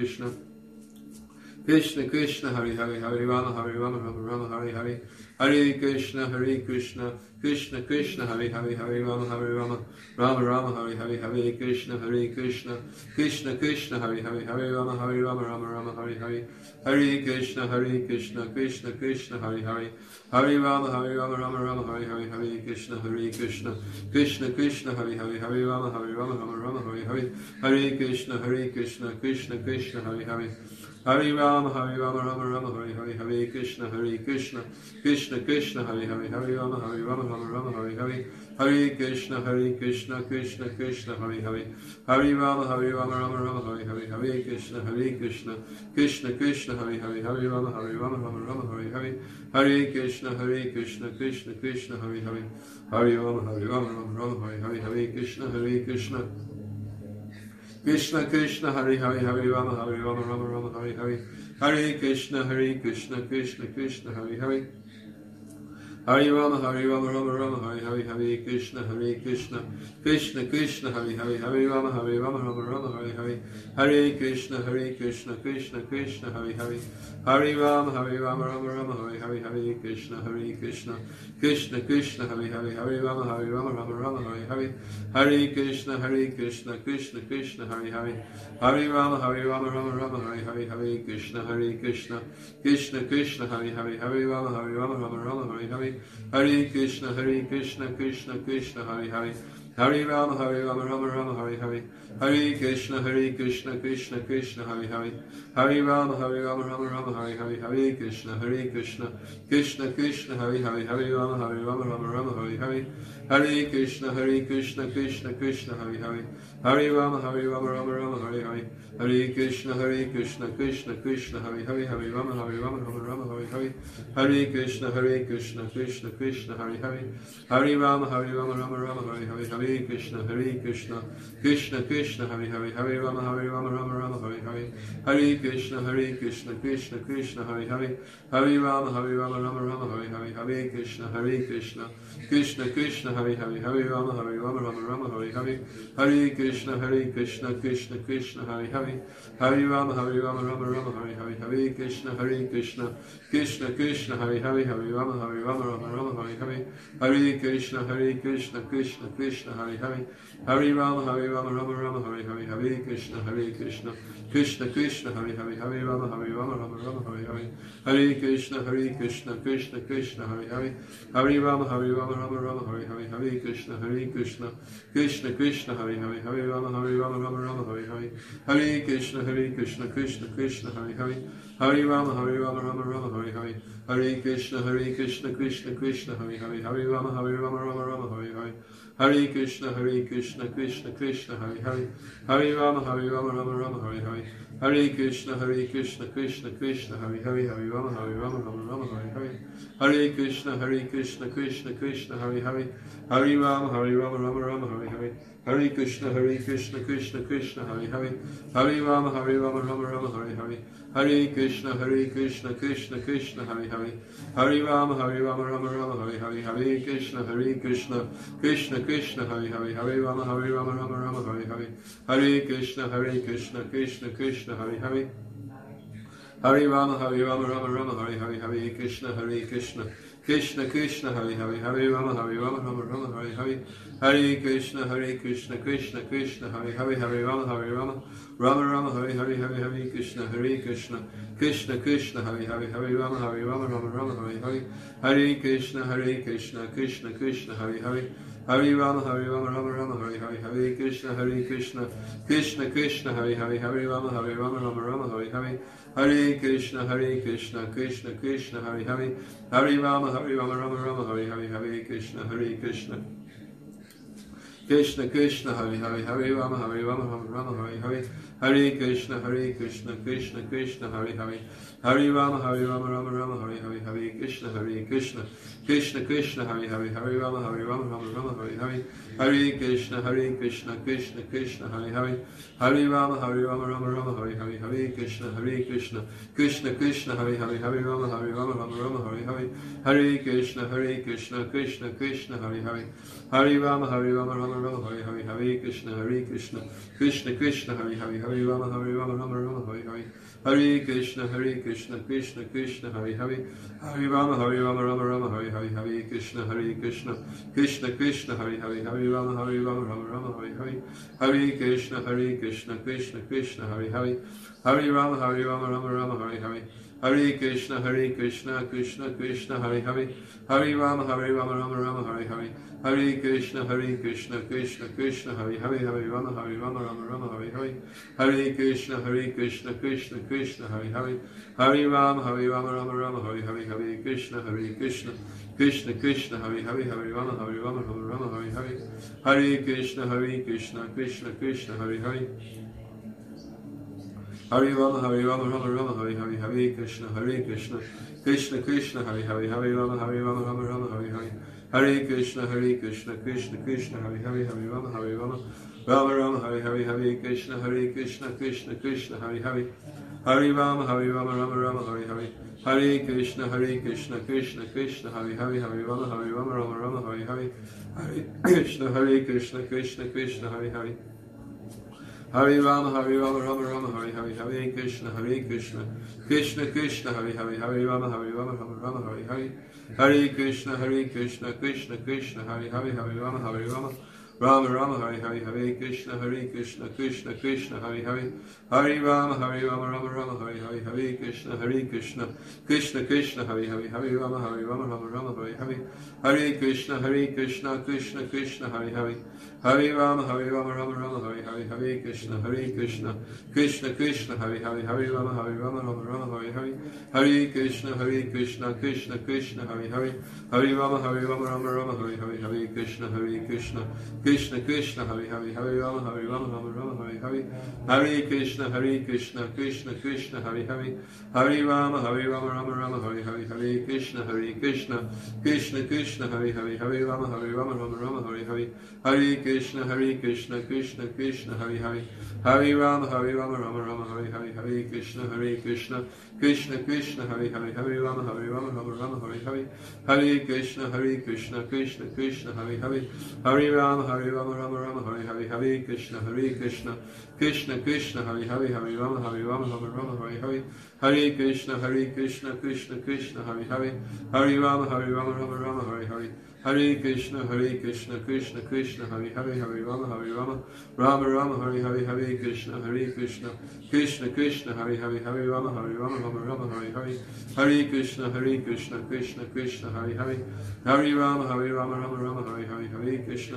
Krishna Krishna, Hare Hare, Hare Rama, Rama, Hare Hare, Hare Krishna, Krishna Krishna, Hare Hare, Hare Rama, Rama, Hare Hare, Hare Krishna, Krishna Krishna, Hare Hare, Hare Rama, Rama, Hare Hare, Hare Krishna, Krishna Krishna, Hare Hare, Hare Rama, Rama, Hare Hare, Hare Krishna, Krishna Krishna, Hare Hare, Hare Rama, Rama, Hare Hare, Hare Krishna, Krishna Krishna, Hare Hare, Hare Rama, Rama Rama, Hare Hare, Hare Krishna, Krishna Krishna, Hare Hare, Hare Rama, Rama, Hare Hare, Hare Krishna, Krishna Krishna, Hare Hare, Hare Rama, Rama, Hare Hare, Hare Krishna, Krishna Krishna, Hare Hare, Hare Rama, Rama, Hare Hare, Hare Krishna, Krishna Krishna, Hare Hare, Hare Rama, Rama, Hare Hare, Hare Krishna, Krishna Krishna, Hare Hare, Hare Rama, Rama, Hare Hare, Hare Krishna, Krishna Krishna, Hare Hare, Hare Rama, Rama, Hare Hare, Hare Krishna, Krishna Krishna, Hare Hare, Hare Rama, Rama, Hare Hare, Hare Krishna, Krishna Krishna, Hare Hare, Hare Rama, Rama, Hare Hare, Hare Krishna, Krishna Krishna, Hare Hare, Hare Rama, Rama, Hare Hare, Hare Krishna, Krishna Krishna, Hare Hare, Hare Rama, Rama, Hare Hare, Hare Krishna, Krishna Krishna, Hare Hare, Hare Rama, Rama, Hare Hare, Hare Krishna, Krishna Krishna, Hare Hare, Hare Rama, Rama, Hare Hare, Hare Krishna, Krishna Krishna, Hare Hare, Hare Rama, Rama, Hare Hare, Hare Krishna, Krishna Krishna, Hare Hare, Hare Rama, Hare Hare, Hare Krishna, Krishna Krishna, Hare Hare, Hare Rama, Rama, Hare Hare, Hare Krishna, Krishna Krishna, Hare Hare, Hare Rama, Hare Hare, Hare Krishna, Krishna Krishna, Hare Hare, Hare Rama, Rama, Hare Hare, Hare Krishna, Krishna Krishna, Hare Hare, Hare Rama, Rama, Hare Hare, Hare Krishna, Krishna Krishna, Hare Hare, Hare Rama, Rama, Hare Hare, Hare Krishna, Krishna Krishna, Hare Hare, Hare Rama, Rama, Hare Hare, Hare Krishna, Krishna Krishna, Hare Hare, Hare Rama, Rama, Hare Hare, Hare Krishna, Krishna Krishna, Hare Hare, Hare Rama, Rama, Hare Hare, Hare Krishna, Krishna Krishna, Hare Hare, Hare Rama, Rama, Hare Hare, Hare Krishna, Krishna Krishna, Hare Hare, Hare Rama, Rama, Hare Hare, Hare Krishna, Krishna Krishna, Hare Hare, Hare Rama, Rama, Hare Hare, Hare Krishna, Krishna Krishna, Hare Hare, Hare Rama, Rama, Hare Hare, Hare Krishna, Krishna Krishna, Hare Hare, Hare Rama, Rama, Hare Hare, Hare Krishna, Krishna Krishna, Hare Hare, Hare Rama, Rama, Hare Hare, Hare Krishna, Krishna Krishna, Hare Hare, Hare Rama, Rama, Hare Hare, Hare Krishna, Krishna Krishna, Hare Hare, Hare Rama, Rama, Hare Hare, Hare Krishna, Krishna Krishna, Hare Hare, Hare Rama, Rama, Hare Hare, Hare Krishna, Krishna Krishna, Hare Hare, Hare Rama, Rama, Hare Hare, Hare Krishna, Krishna Krishna, Hare Hare, Hare Rama, Rama, Hare Hare, Hare Krishna, Krishna Krishna, Hare Hare, Hare Rama, Rama, Hare Hare, Hare Krishna, Krishna Krishna, Hare Hare, Hare Rama, Rama, Hare Hare, Hare Krishna, Krishna Krishna, Hare Hare, Hare Rama, Rama, Hare Hare, Hare Krishna, Krishna Krishna, Hare Hare, Hare Rama, Rama, Hare Hare, Hare Krishna, Krishna Krishna, Hare Hare, Hare Rama, Rama, Hare Hare, Hare Krishna, Krishna Krishna, Hare Hare, Hare Rama, Rama, Hare Hare, Hare Krishna, Krishna Krishna, Hare Hare, Hare Rama, Rama, Hare Hare, Hare Krishna, Krishna Krishna, Hare Hare, Hare Rama, Rama, Hare Hare, Hare Krishna, Krishna Krishna, Hare Hare, Hare Rama, Rama, Hare Hare, Hare Krishna, Krishna Krishna, Hare Hare, Hare Rama, Rama, Hare Hare, Hare Krishna, Krishna Krishna, Hare Hare, Hare Rama, Rama, Hare Hare, Hare Krishna, Krishna Krishna, Hare Hare, Hare Rama, Rama, Hare Hare, Hare Krishna, Krishna Krishna, Hare Hare, Hare Rama, Rama, Hare Hare, Hare Krishna, Krishna Krishna, Hare Hare, Hare Rama, Rama, Hare Hare, Hare Krishna, Krishna Krishna, Hare Hare, Hare Rama, Rama, Hare Hare, Hare Krishna, Krishna Krishna, Hare Hare, Hare Rama, Rama, Hare Hare, Hare Krishna, Krishna Krishna, Hare Hare, Hare Rama, Rama, Hare Hare, Hare Krishna, Krishna Krishna, Hare Hare, Hare Rama, Rama, Hare Hare, Hare Krishna, Krishna Krishna, Hare Hare, Hare Rama, Rama Rama, Hare Hare, Hare Krishna, Krishna Krishna, Hare Hare, Hare Rama, Rama Rama, Hare Hare, Hare Krishna, Krishna Krishna, Hare Hare, Hare Rama, Rama Rama, Hare Hare, Hare Krishna, Krishna Krishna, Hare Hare, Hare Rama, Rama, Hare Hare, Hare Krishna, Krishna Krishna, Hare Hare, Hare Rama, Rama Rama, Hare Hare, Hare Krishna, Krishna Krishna, Hare Hare, Hare Rama, Rama Rama, Hare Hare, Hare Krishna, Krishna Krishna, Hare Hare, Hare Rama, Rama Rama, Hare Hare, Hare Krishna, Krishna Krishna, Hare Hare, Hare Rama, Rama Rama, Hare Hare, Hare Krishna, Krishna Krishna, Hare Hare, Hare Rama, Rama Rama, Hare Hare, Hare Krishna, Krishna Krishna, Hare Hare, Hare Rama, Rama Rama, Hare Hare, Hare Krishna, Krishna Krishna, Hare Hare, Hare Rama, Rama, Hare Hare, Hare Krishna, Krishna Krishna, Hare Hare, Hare Rama, Rama Rama, Hare Hare, Hare Krishna, Krishna Krishna, Hare Hare, Hare Rama, Rama, Hare Hare, Hare Krishna, Krishna Krishna, Hare Hare, Hare Rama, Rama, Hare Hare, Hare Krishna, Krishna Krishna, Hare Hare, Hare Rama, Rama, Hare Hare, Hare Krishna, Krishna Krishna, Hare Hare, Hare Rama, Rama, Hare Hare, Hare Krishna, Krishna Krishna, Hare Hare, Hare Rama, Rama, Hare Hare, Hare Krishna, Krishna Krishna, Hare Hare, Hare Rama, Rama, Hare Hare, Hare Krishna, Krishna Krishna, Hare Hare, Hare Rama, Rama, Hare Hare, Hare Krishna, Krishna Krishna, Hare Hare, Hare Rama, Rama, Hare Hare, Hare Krishna, Krishna Krishna, Hare Hare, Hare Rama, Rama, Hare Hare, Hare Krishna, Krishna Krishna, Hare Hare, Hare Rama, Rama, Hare Hare, Hare Krishna, Krishna Krishna, Hare Hare, Hare Rama, Rama, Hare Hare, Hare Krishna, Krishna Krishna, Hare Hare, Hare Rama, Rama, Hare Hare, Hare Krishna, Krishna Krishna, Hare Hare, Hare Rama, Rama, Hare Hare, Hare Krishna, Krishna Krishna, Hare Hare, Hare Rama, Rama, Hare Hare, Hare Krishna, Krishna Krishna, Hare Hare, Hare Rama, Rama, Hare Hare, Hare Krishna, Krishna Krishna, Hare Hare, Hare Rama, Rama, Hare Hare, Hare Krishna,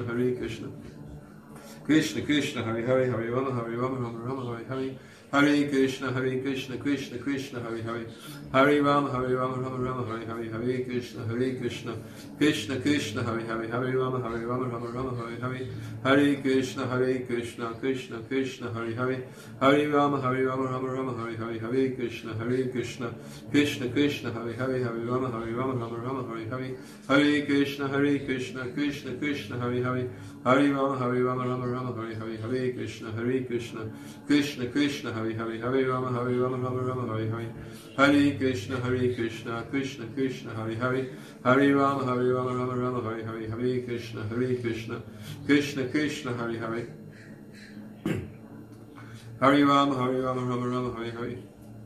Krishna Krishna, Hare Hare, Hare Rama, Hare Hare, Hare Krishna, Krishna Krishna, Hare Hare, Hare Rama, Rama, Hare Hare, Hare Krishna, Krishna Krishna, Hare Hare, Hare Rama, Rama, Hare Hare, Hare Krishna, Krishna Krishna, Hare Hare, Hare Rama, Rama, Hare Hare, Hare Krishna, Krishna Krishna, Hare Hare, Hare Rama, Rama, Hare Hare, Hare Krishna, Krishna Krishna, Hare Hare, Hare Rama, Rama, Hare Hare, Hare Krishna, Krishna Krishna, Hare Hare, Hare Rama, Rama, Hare Hare, Hare Krishna, Krishna Krishna, Hare Hare, Hare Rama, Rama, Hare Hare, Hare Krishna, Krishna Krishna, Hare Hare, Hare Rama, Rama, Hare Hare,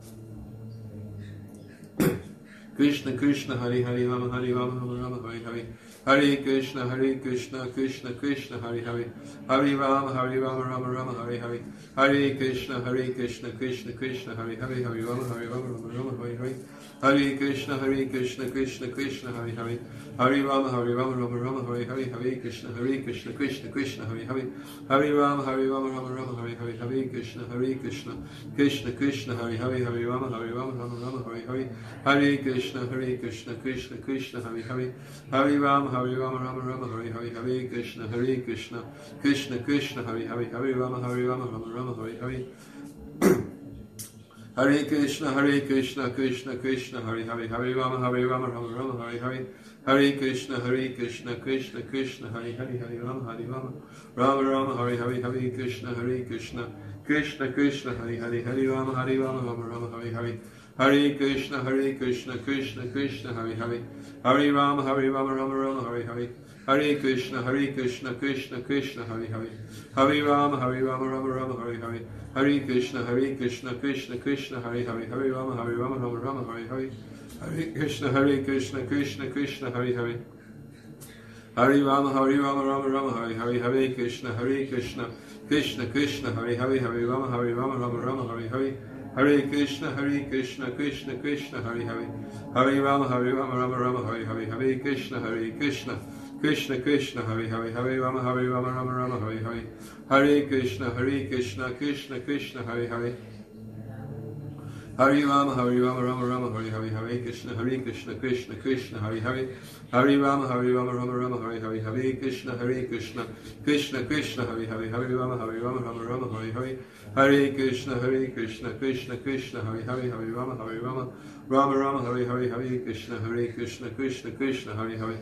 Krishna Krishna, Hare Hare, Rama, Rama, Hare Hare, Hare Krishna, Krishna Krishna, Hare Hare, Hare Rama, Rama, Hare Hare, Hare Krishna, Krishna Krishna, Hare Hare, Hare Rama, Hare Hare, Hare Krishna, Krishna Krishna, Hare Hare, Hare Rama, Rama, Hare Hare, Hare Krishna, Krishna Krishna, Hare Hare, Hare Rama, Rama, Hare Hare, Hare Krishna, Krishna Krishna, Hare Hare, Hare Rama, Rama, Hare Hare, Hare Krishna, Krishna Krishna, Hare Hare, Hare Rama, Rama, Hare Hare, Hare Krishna, Krishna Krishna, Hare Hare, Hare Rama, Rama, Hare Hare, Hare Krishna, Krishna Krishna, Hare Hare, Hare Rama, Rama, Hare Hare, Hare Krishna, Krishna Krishna, Hare Hare, Hare Rama, Rama, Hare Hare, Hare Krishna, Krishna Krishna, Hare Hare, Hare Rama, Rama, Hare Hare, Hare Krishna, Krishna Krishna, Hare Hare, Hare Rama, Rama, Hare Hare, Hare Krishna, Krishna Krishna, Hare Hare, Hare Rama, Rama, Hare Hare, Hare Krishna, Krishna Krishna, Hare Hare, Hare Rama, Rama, Hare Hare, Hare Krishna, Krishna Krishna, Hare Hare, Hare Rama, Rama, Hare Hare, Hare Krishna, Krishna Krishna, Hare Hare, Hare Rama, Rama, Hare Hare, Hare Krishna, Krishna Krishna, Hare Hare, Hare Rama, Rama Rama, Hare Hare, Hare Krishna, Krishna Krishna, Hare Hare, Hare Rama, Rama Rama, Hare Hare, Hare Krishna, Krishna Krishna, Hare Hare. Hare Rama, Rama Rama, Hare Hare, Hare Krishna, Krishna Krishna, Hare Hare, Hare Rama, Rama Rama, Hare Hare, Hare Krishna, Krishna Krishna, Hare Hare, Hare Rama, Rama Rama, Hare Hare, Hare Krishna, Krishna Krishna, Hare Hare, Hare Rama, Rama Rama, Hare Hare, Hare Krishna, Krishna Hare Hare,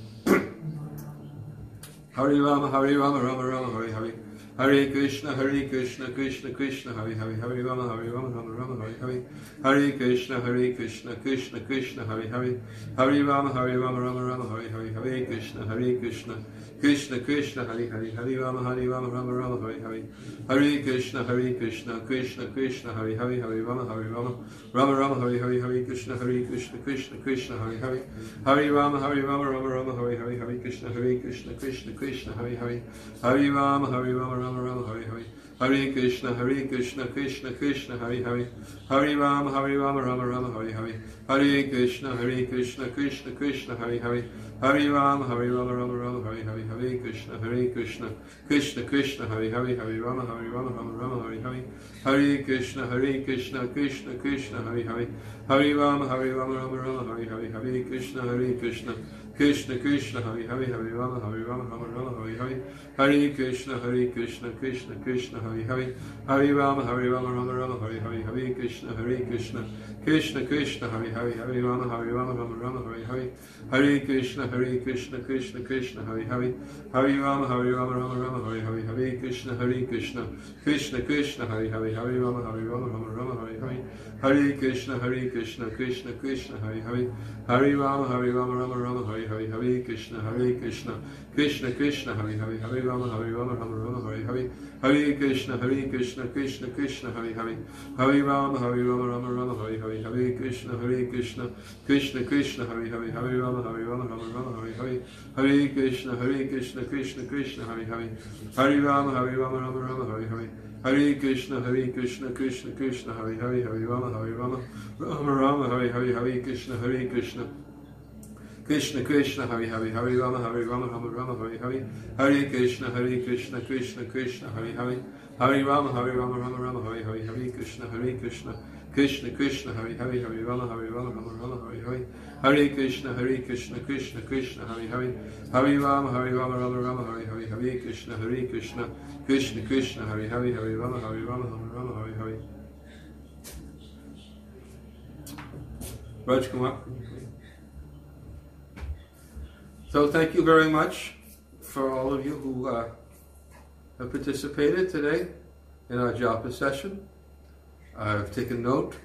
Hare Rama, Rama Rama, Hare Hare. Hare Krishna, Krishna Krishna, Hare Hare, Hare Rama, Rama Rama, Hare Hare, Hare Krishna, Krishna Krishna, Hare Hare, Hare Rama, Rama Rama, Hare Hare, Hare Krishna, Krishna Krishna, Hare Hare, Hare Rama, Rama Rama, Hare Hare, Hare Krishna, Krishna Krishna, Hare Hare, Hare Rama, Rama Rama, Hare Hare, Hare Krishna, Krishna, Hare Hare, Hare Rama, Rama Rama, Hare Hare, Hare Krishna, Krishna, Hare Hare, Hare Rama, Rama Rama, Hare Hare, Hare Krishna, Krishna, Hare Hare, Hare Rama, Rama Rama, Hare Hare, Hare Krishna, Krishna, Hare Hare, Hare Rama, Rama Rama, Hare Hare, Hare Krishna, Krishna, Hare Hare, Hare Rama, Rama, Hare Hare, Hare Krishna, Krishna, Hare Hare, Hare Rama, Rama, Hare Hare, Hare Krishna, Krishna, Hare Hare, Hare Rama, Rama, Hare Hare, Hare Krishna, Krishna, Hare Hare, Hare Rama, Rama, Hare Hare, Hare Krishna, Krishna, Hare Hare, Hare Rama, Rama, Hare Hare, Hare Krishna, Krishna, Hare Hare, Hare Rama, Rama, Hare Hare, Hare Krishna, Krishna, Hare Hare, Hare Rama, Rama, Hare Hare, Hare Krishna, Krishna, Hare Hare, Hare Rama, Rama, Hare Hare, Hare Krishna, Krishna, Hare Hare, Hare Rama, Rama, Hare Hare, Hare Krishna, Krishna, Hare Hare, Hare Rama, Rama, Hare Hare, Hare Krishna, Krishna, Hare Hare, Hare Rama, Rama, Hare Hare, Hare Krishna, Krishna, Hare Hare, Hare Rama, Rama, Hare Hare, Hare Krishna, Krishna, Hare Hare, Hare Rama, Rama, Hare Hare, Hare Krishna, Krishna, Hare Hare, Hare Rama, Rama, Hare Hare, Hare Krishna, Krishna, Hare Hare, Hare Rama, Rama, Hare Hare, Hare Krishna, Krishna, Hare Hare, Hare Rama, Rama, Hare Hare, Hare Krishna, Krishna, Hare Hare, Hare Rama, Rama, Hare Hare, Hare Krishna, Krishna, Hare Hare, Hare Rama, Rama, Hare Hare. Raj Kumar. So thank you very much for all of you who have participated today in our japa session. I've taken note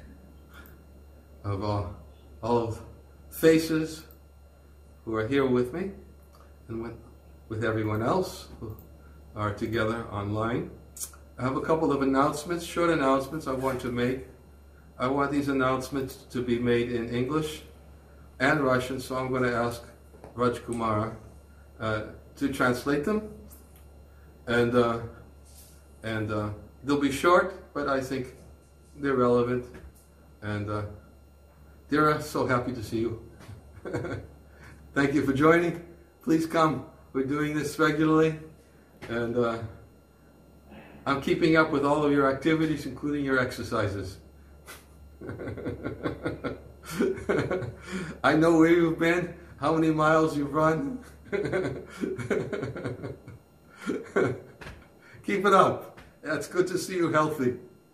of all of faces who are here with me and with everyone else who are together online. I have a couple of announcements, short announcements I want to make. I want these announcements to be made in English and Russian, so I'm going to ask Raj Kumar to translate them, and they'll be short, but I think they're relevant, and they're so happy to see you. Thank you for joining. Please come. We're doing this regularly, and I'm keeping up with all of your activities, including your exercises. I know where you've been, how many miles you've run. Keep it up. It's good to see you healthy.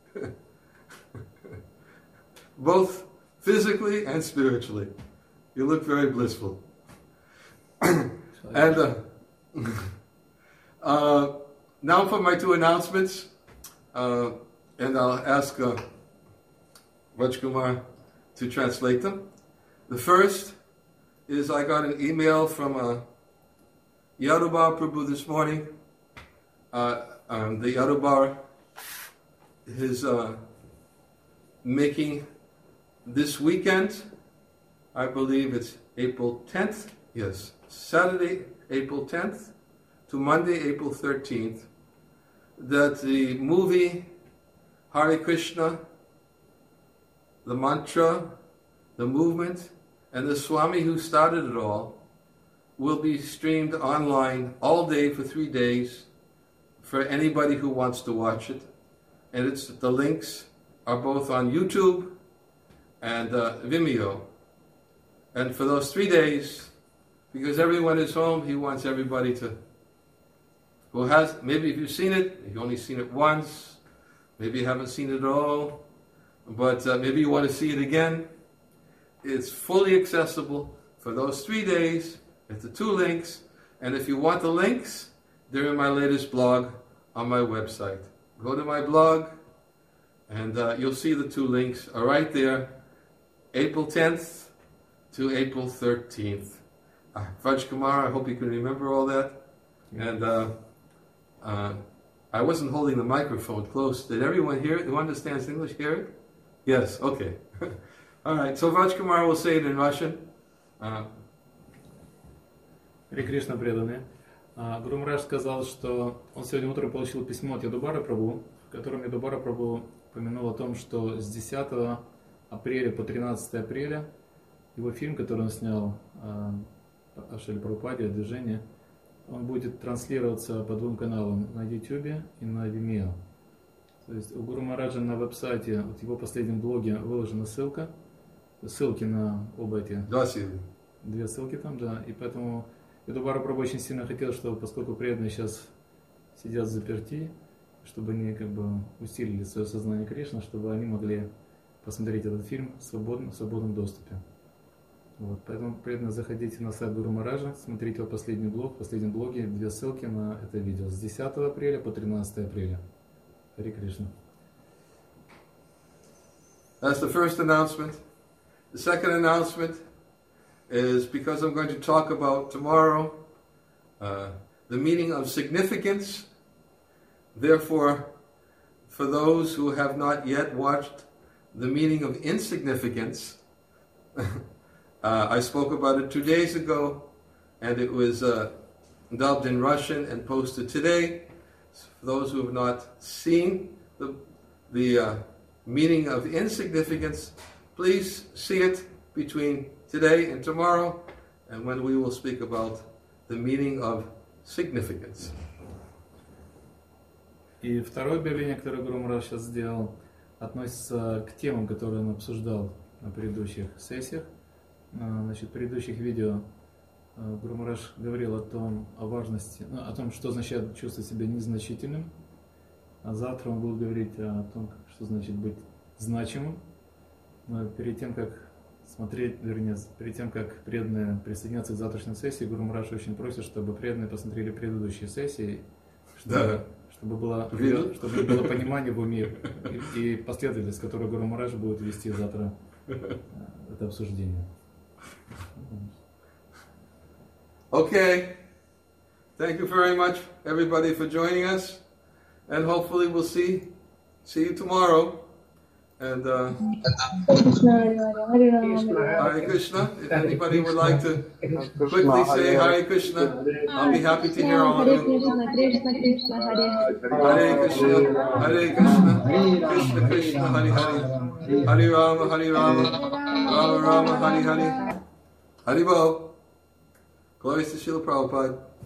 Both physically and spiritually. You look very blissful. And now for my two announcements. And I'll ask Raj Kumar to translate them. The first is I got an email from Yadubar Prabhu this morning. The Yadubar is making this weekend, I believe it's April 10th, yes, Saturday, April 10th to Monday, April 13th, that the movie Hare Krishna the mantra, the movement, and the Swami who started it all will be streamed online all day for 3 days for anybody who wants to watch it. And the links are both on YouTube and Vimeo. And for those 3 days, because everyone is home, he wants everybody maybe if you've seen it, you've only seen it once, maybe you haven't seen it all, but maybe you want to see it again. It's fully accessible for those 3 days. It's the 2 links, and if you want the links, they're in my latest blog on my website. Go to my blog, and you'll see the 2 links are right there, April 10th to April 13th. Vaj Kumar, I hope you can remember all that. And I wasn't holding the microphone close. Did everyone hear it? Who understands English hear it? Yes, okay. All right, so Vaj Kumar will say it in Russian. Харе Кришна, преданные. Гуру Махарадж сказал, что он сегодня утром получил письмо от Ядубара Прабху, в котором Ядубара Прабху упомянул о том, что с 10 апреля по 13 апреля его фильм, который он снял о Шриле Прабхупаде, о движении, он будет транслироваться по 2 каналам, на YouTube и на Vimeo. То есть у Гуру Махараджа на веб-сайте, вот в его последнем блоге выложена ссылки на оба эти... 2 ссылки там, да, и поэтому Ядубара Прабху очень сильно хотел, чтобы, поскольку преданные сейчас сидят заперти, чтобы они как бы усилили свое сознание Кришны, чтобы они могли посмотреть этот фильм в свободном доступе. Вот, поэтому преданно заходите на сайт Гуру Махараджа, смотрите его последний блог. В последнем блоге 2 ссылки на это видео с 10 апреля по 13 апреля. Харе Кришна. That's the first announcement. The second announcement is because I'm going to talk about tomorrow the meaning of significance. Therefore, for those who have not yet watched the meaning of insignificance, I spoke about it 2 days ago, and it was dubbed in Russian and posted today. For those who have not seen the meaning of insignificance, please see it between today and tomorrow, and when we will speak about the meaning of significance. И второе объявление, которое Гуру Махарадж сейчас сделал, относится к темам, которые он обсуждал на предыдущих сессиях. Значит, в предыдущих видео Гуру Махарадж говорил о важности, о том, что означает чувствовать себя незначительным. А завтра он будет говорить о том, что значит быть значимым. Но перед тем, как преданные присоединятся к завтрашней сессии, Гуру Махарадж очень просит, чтобы преданные посмотрели предыдущие сессии, чтобы было понимание в уме и последовательность, которую Гуру Махарадж будет вести завтра это обсуждение. Okay. Thank you very much, everybody, for joining us, and hopefully we'll see you tomorrow. And Hare Krishna. If anybody would like to quickly say Hare Krishna, I'll be happy to hear all of you. Hare Krishna, Hare Krishna, Krishna Krishna, Hare Hare, Hare Rama, Rama Rama, Hare Hare, Hare Bo. Glories to Srila Prabhupada.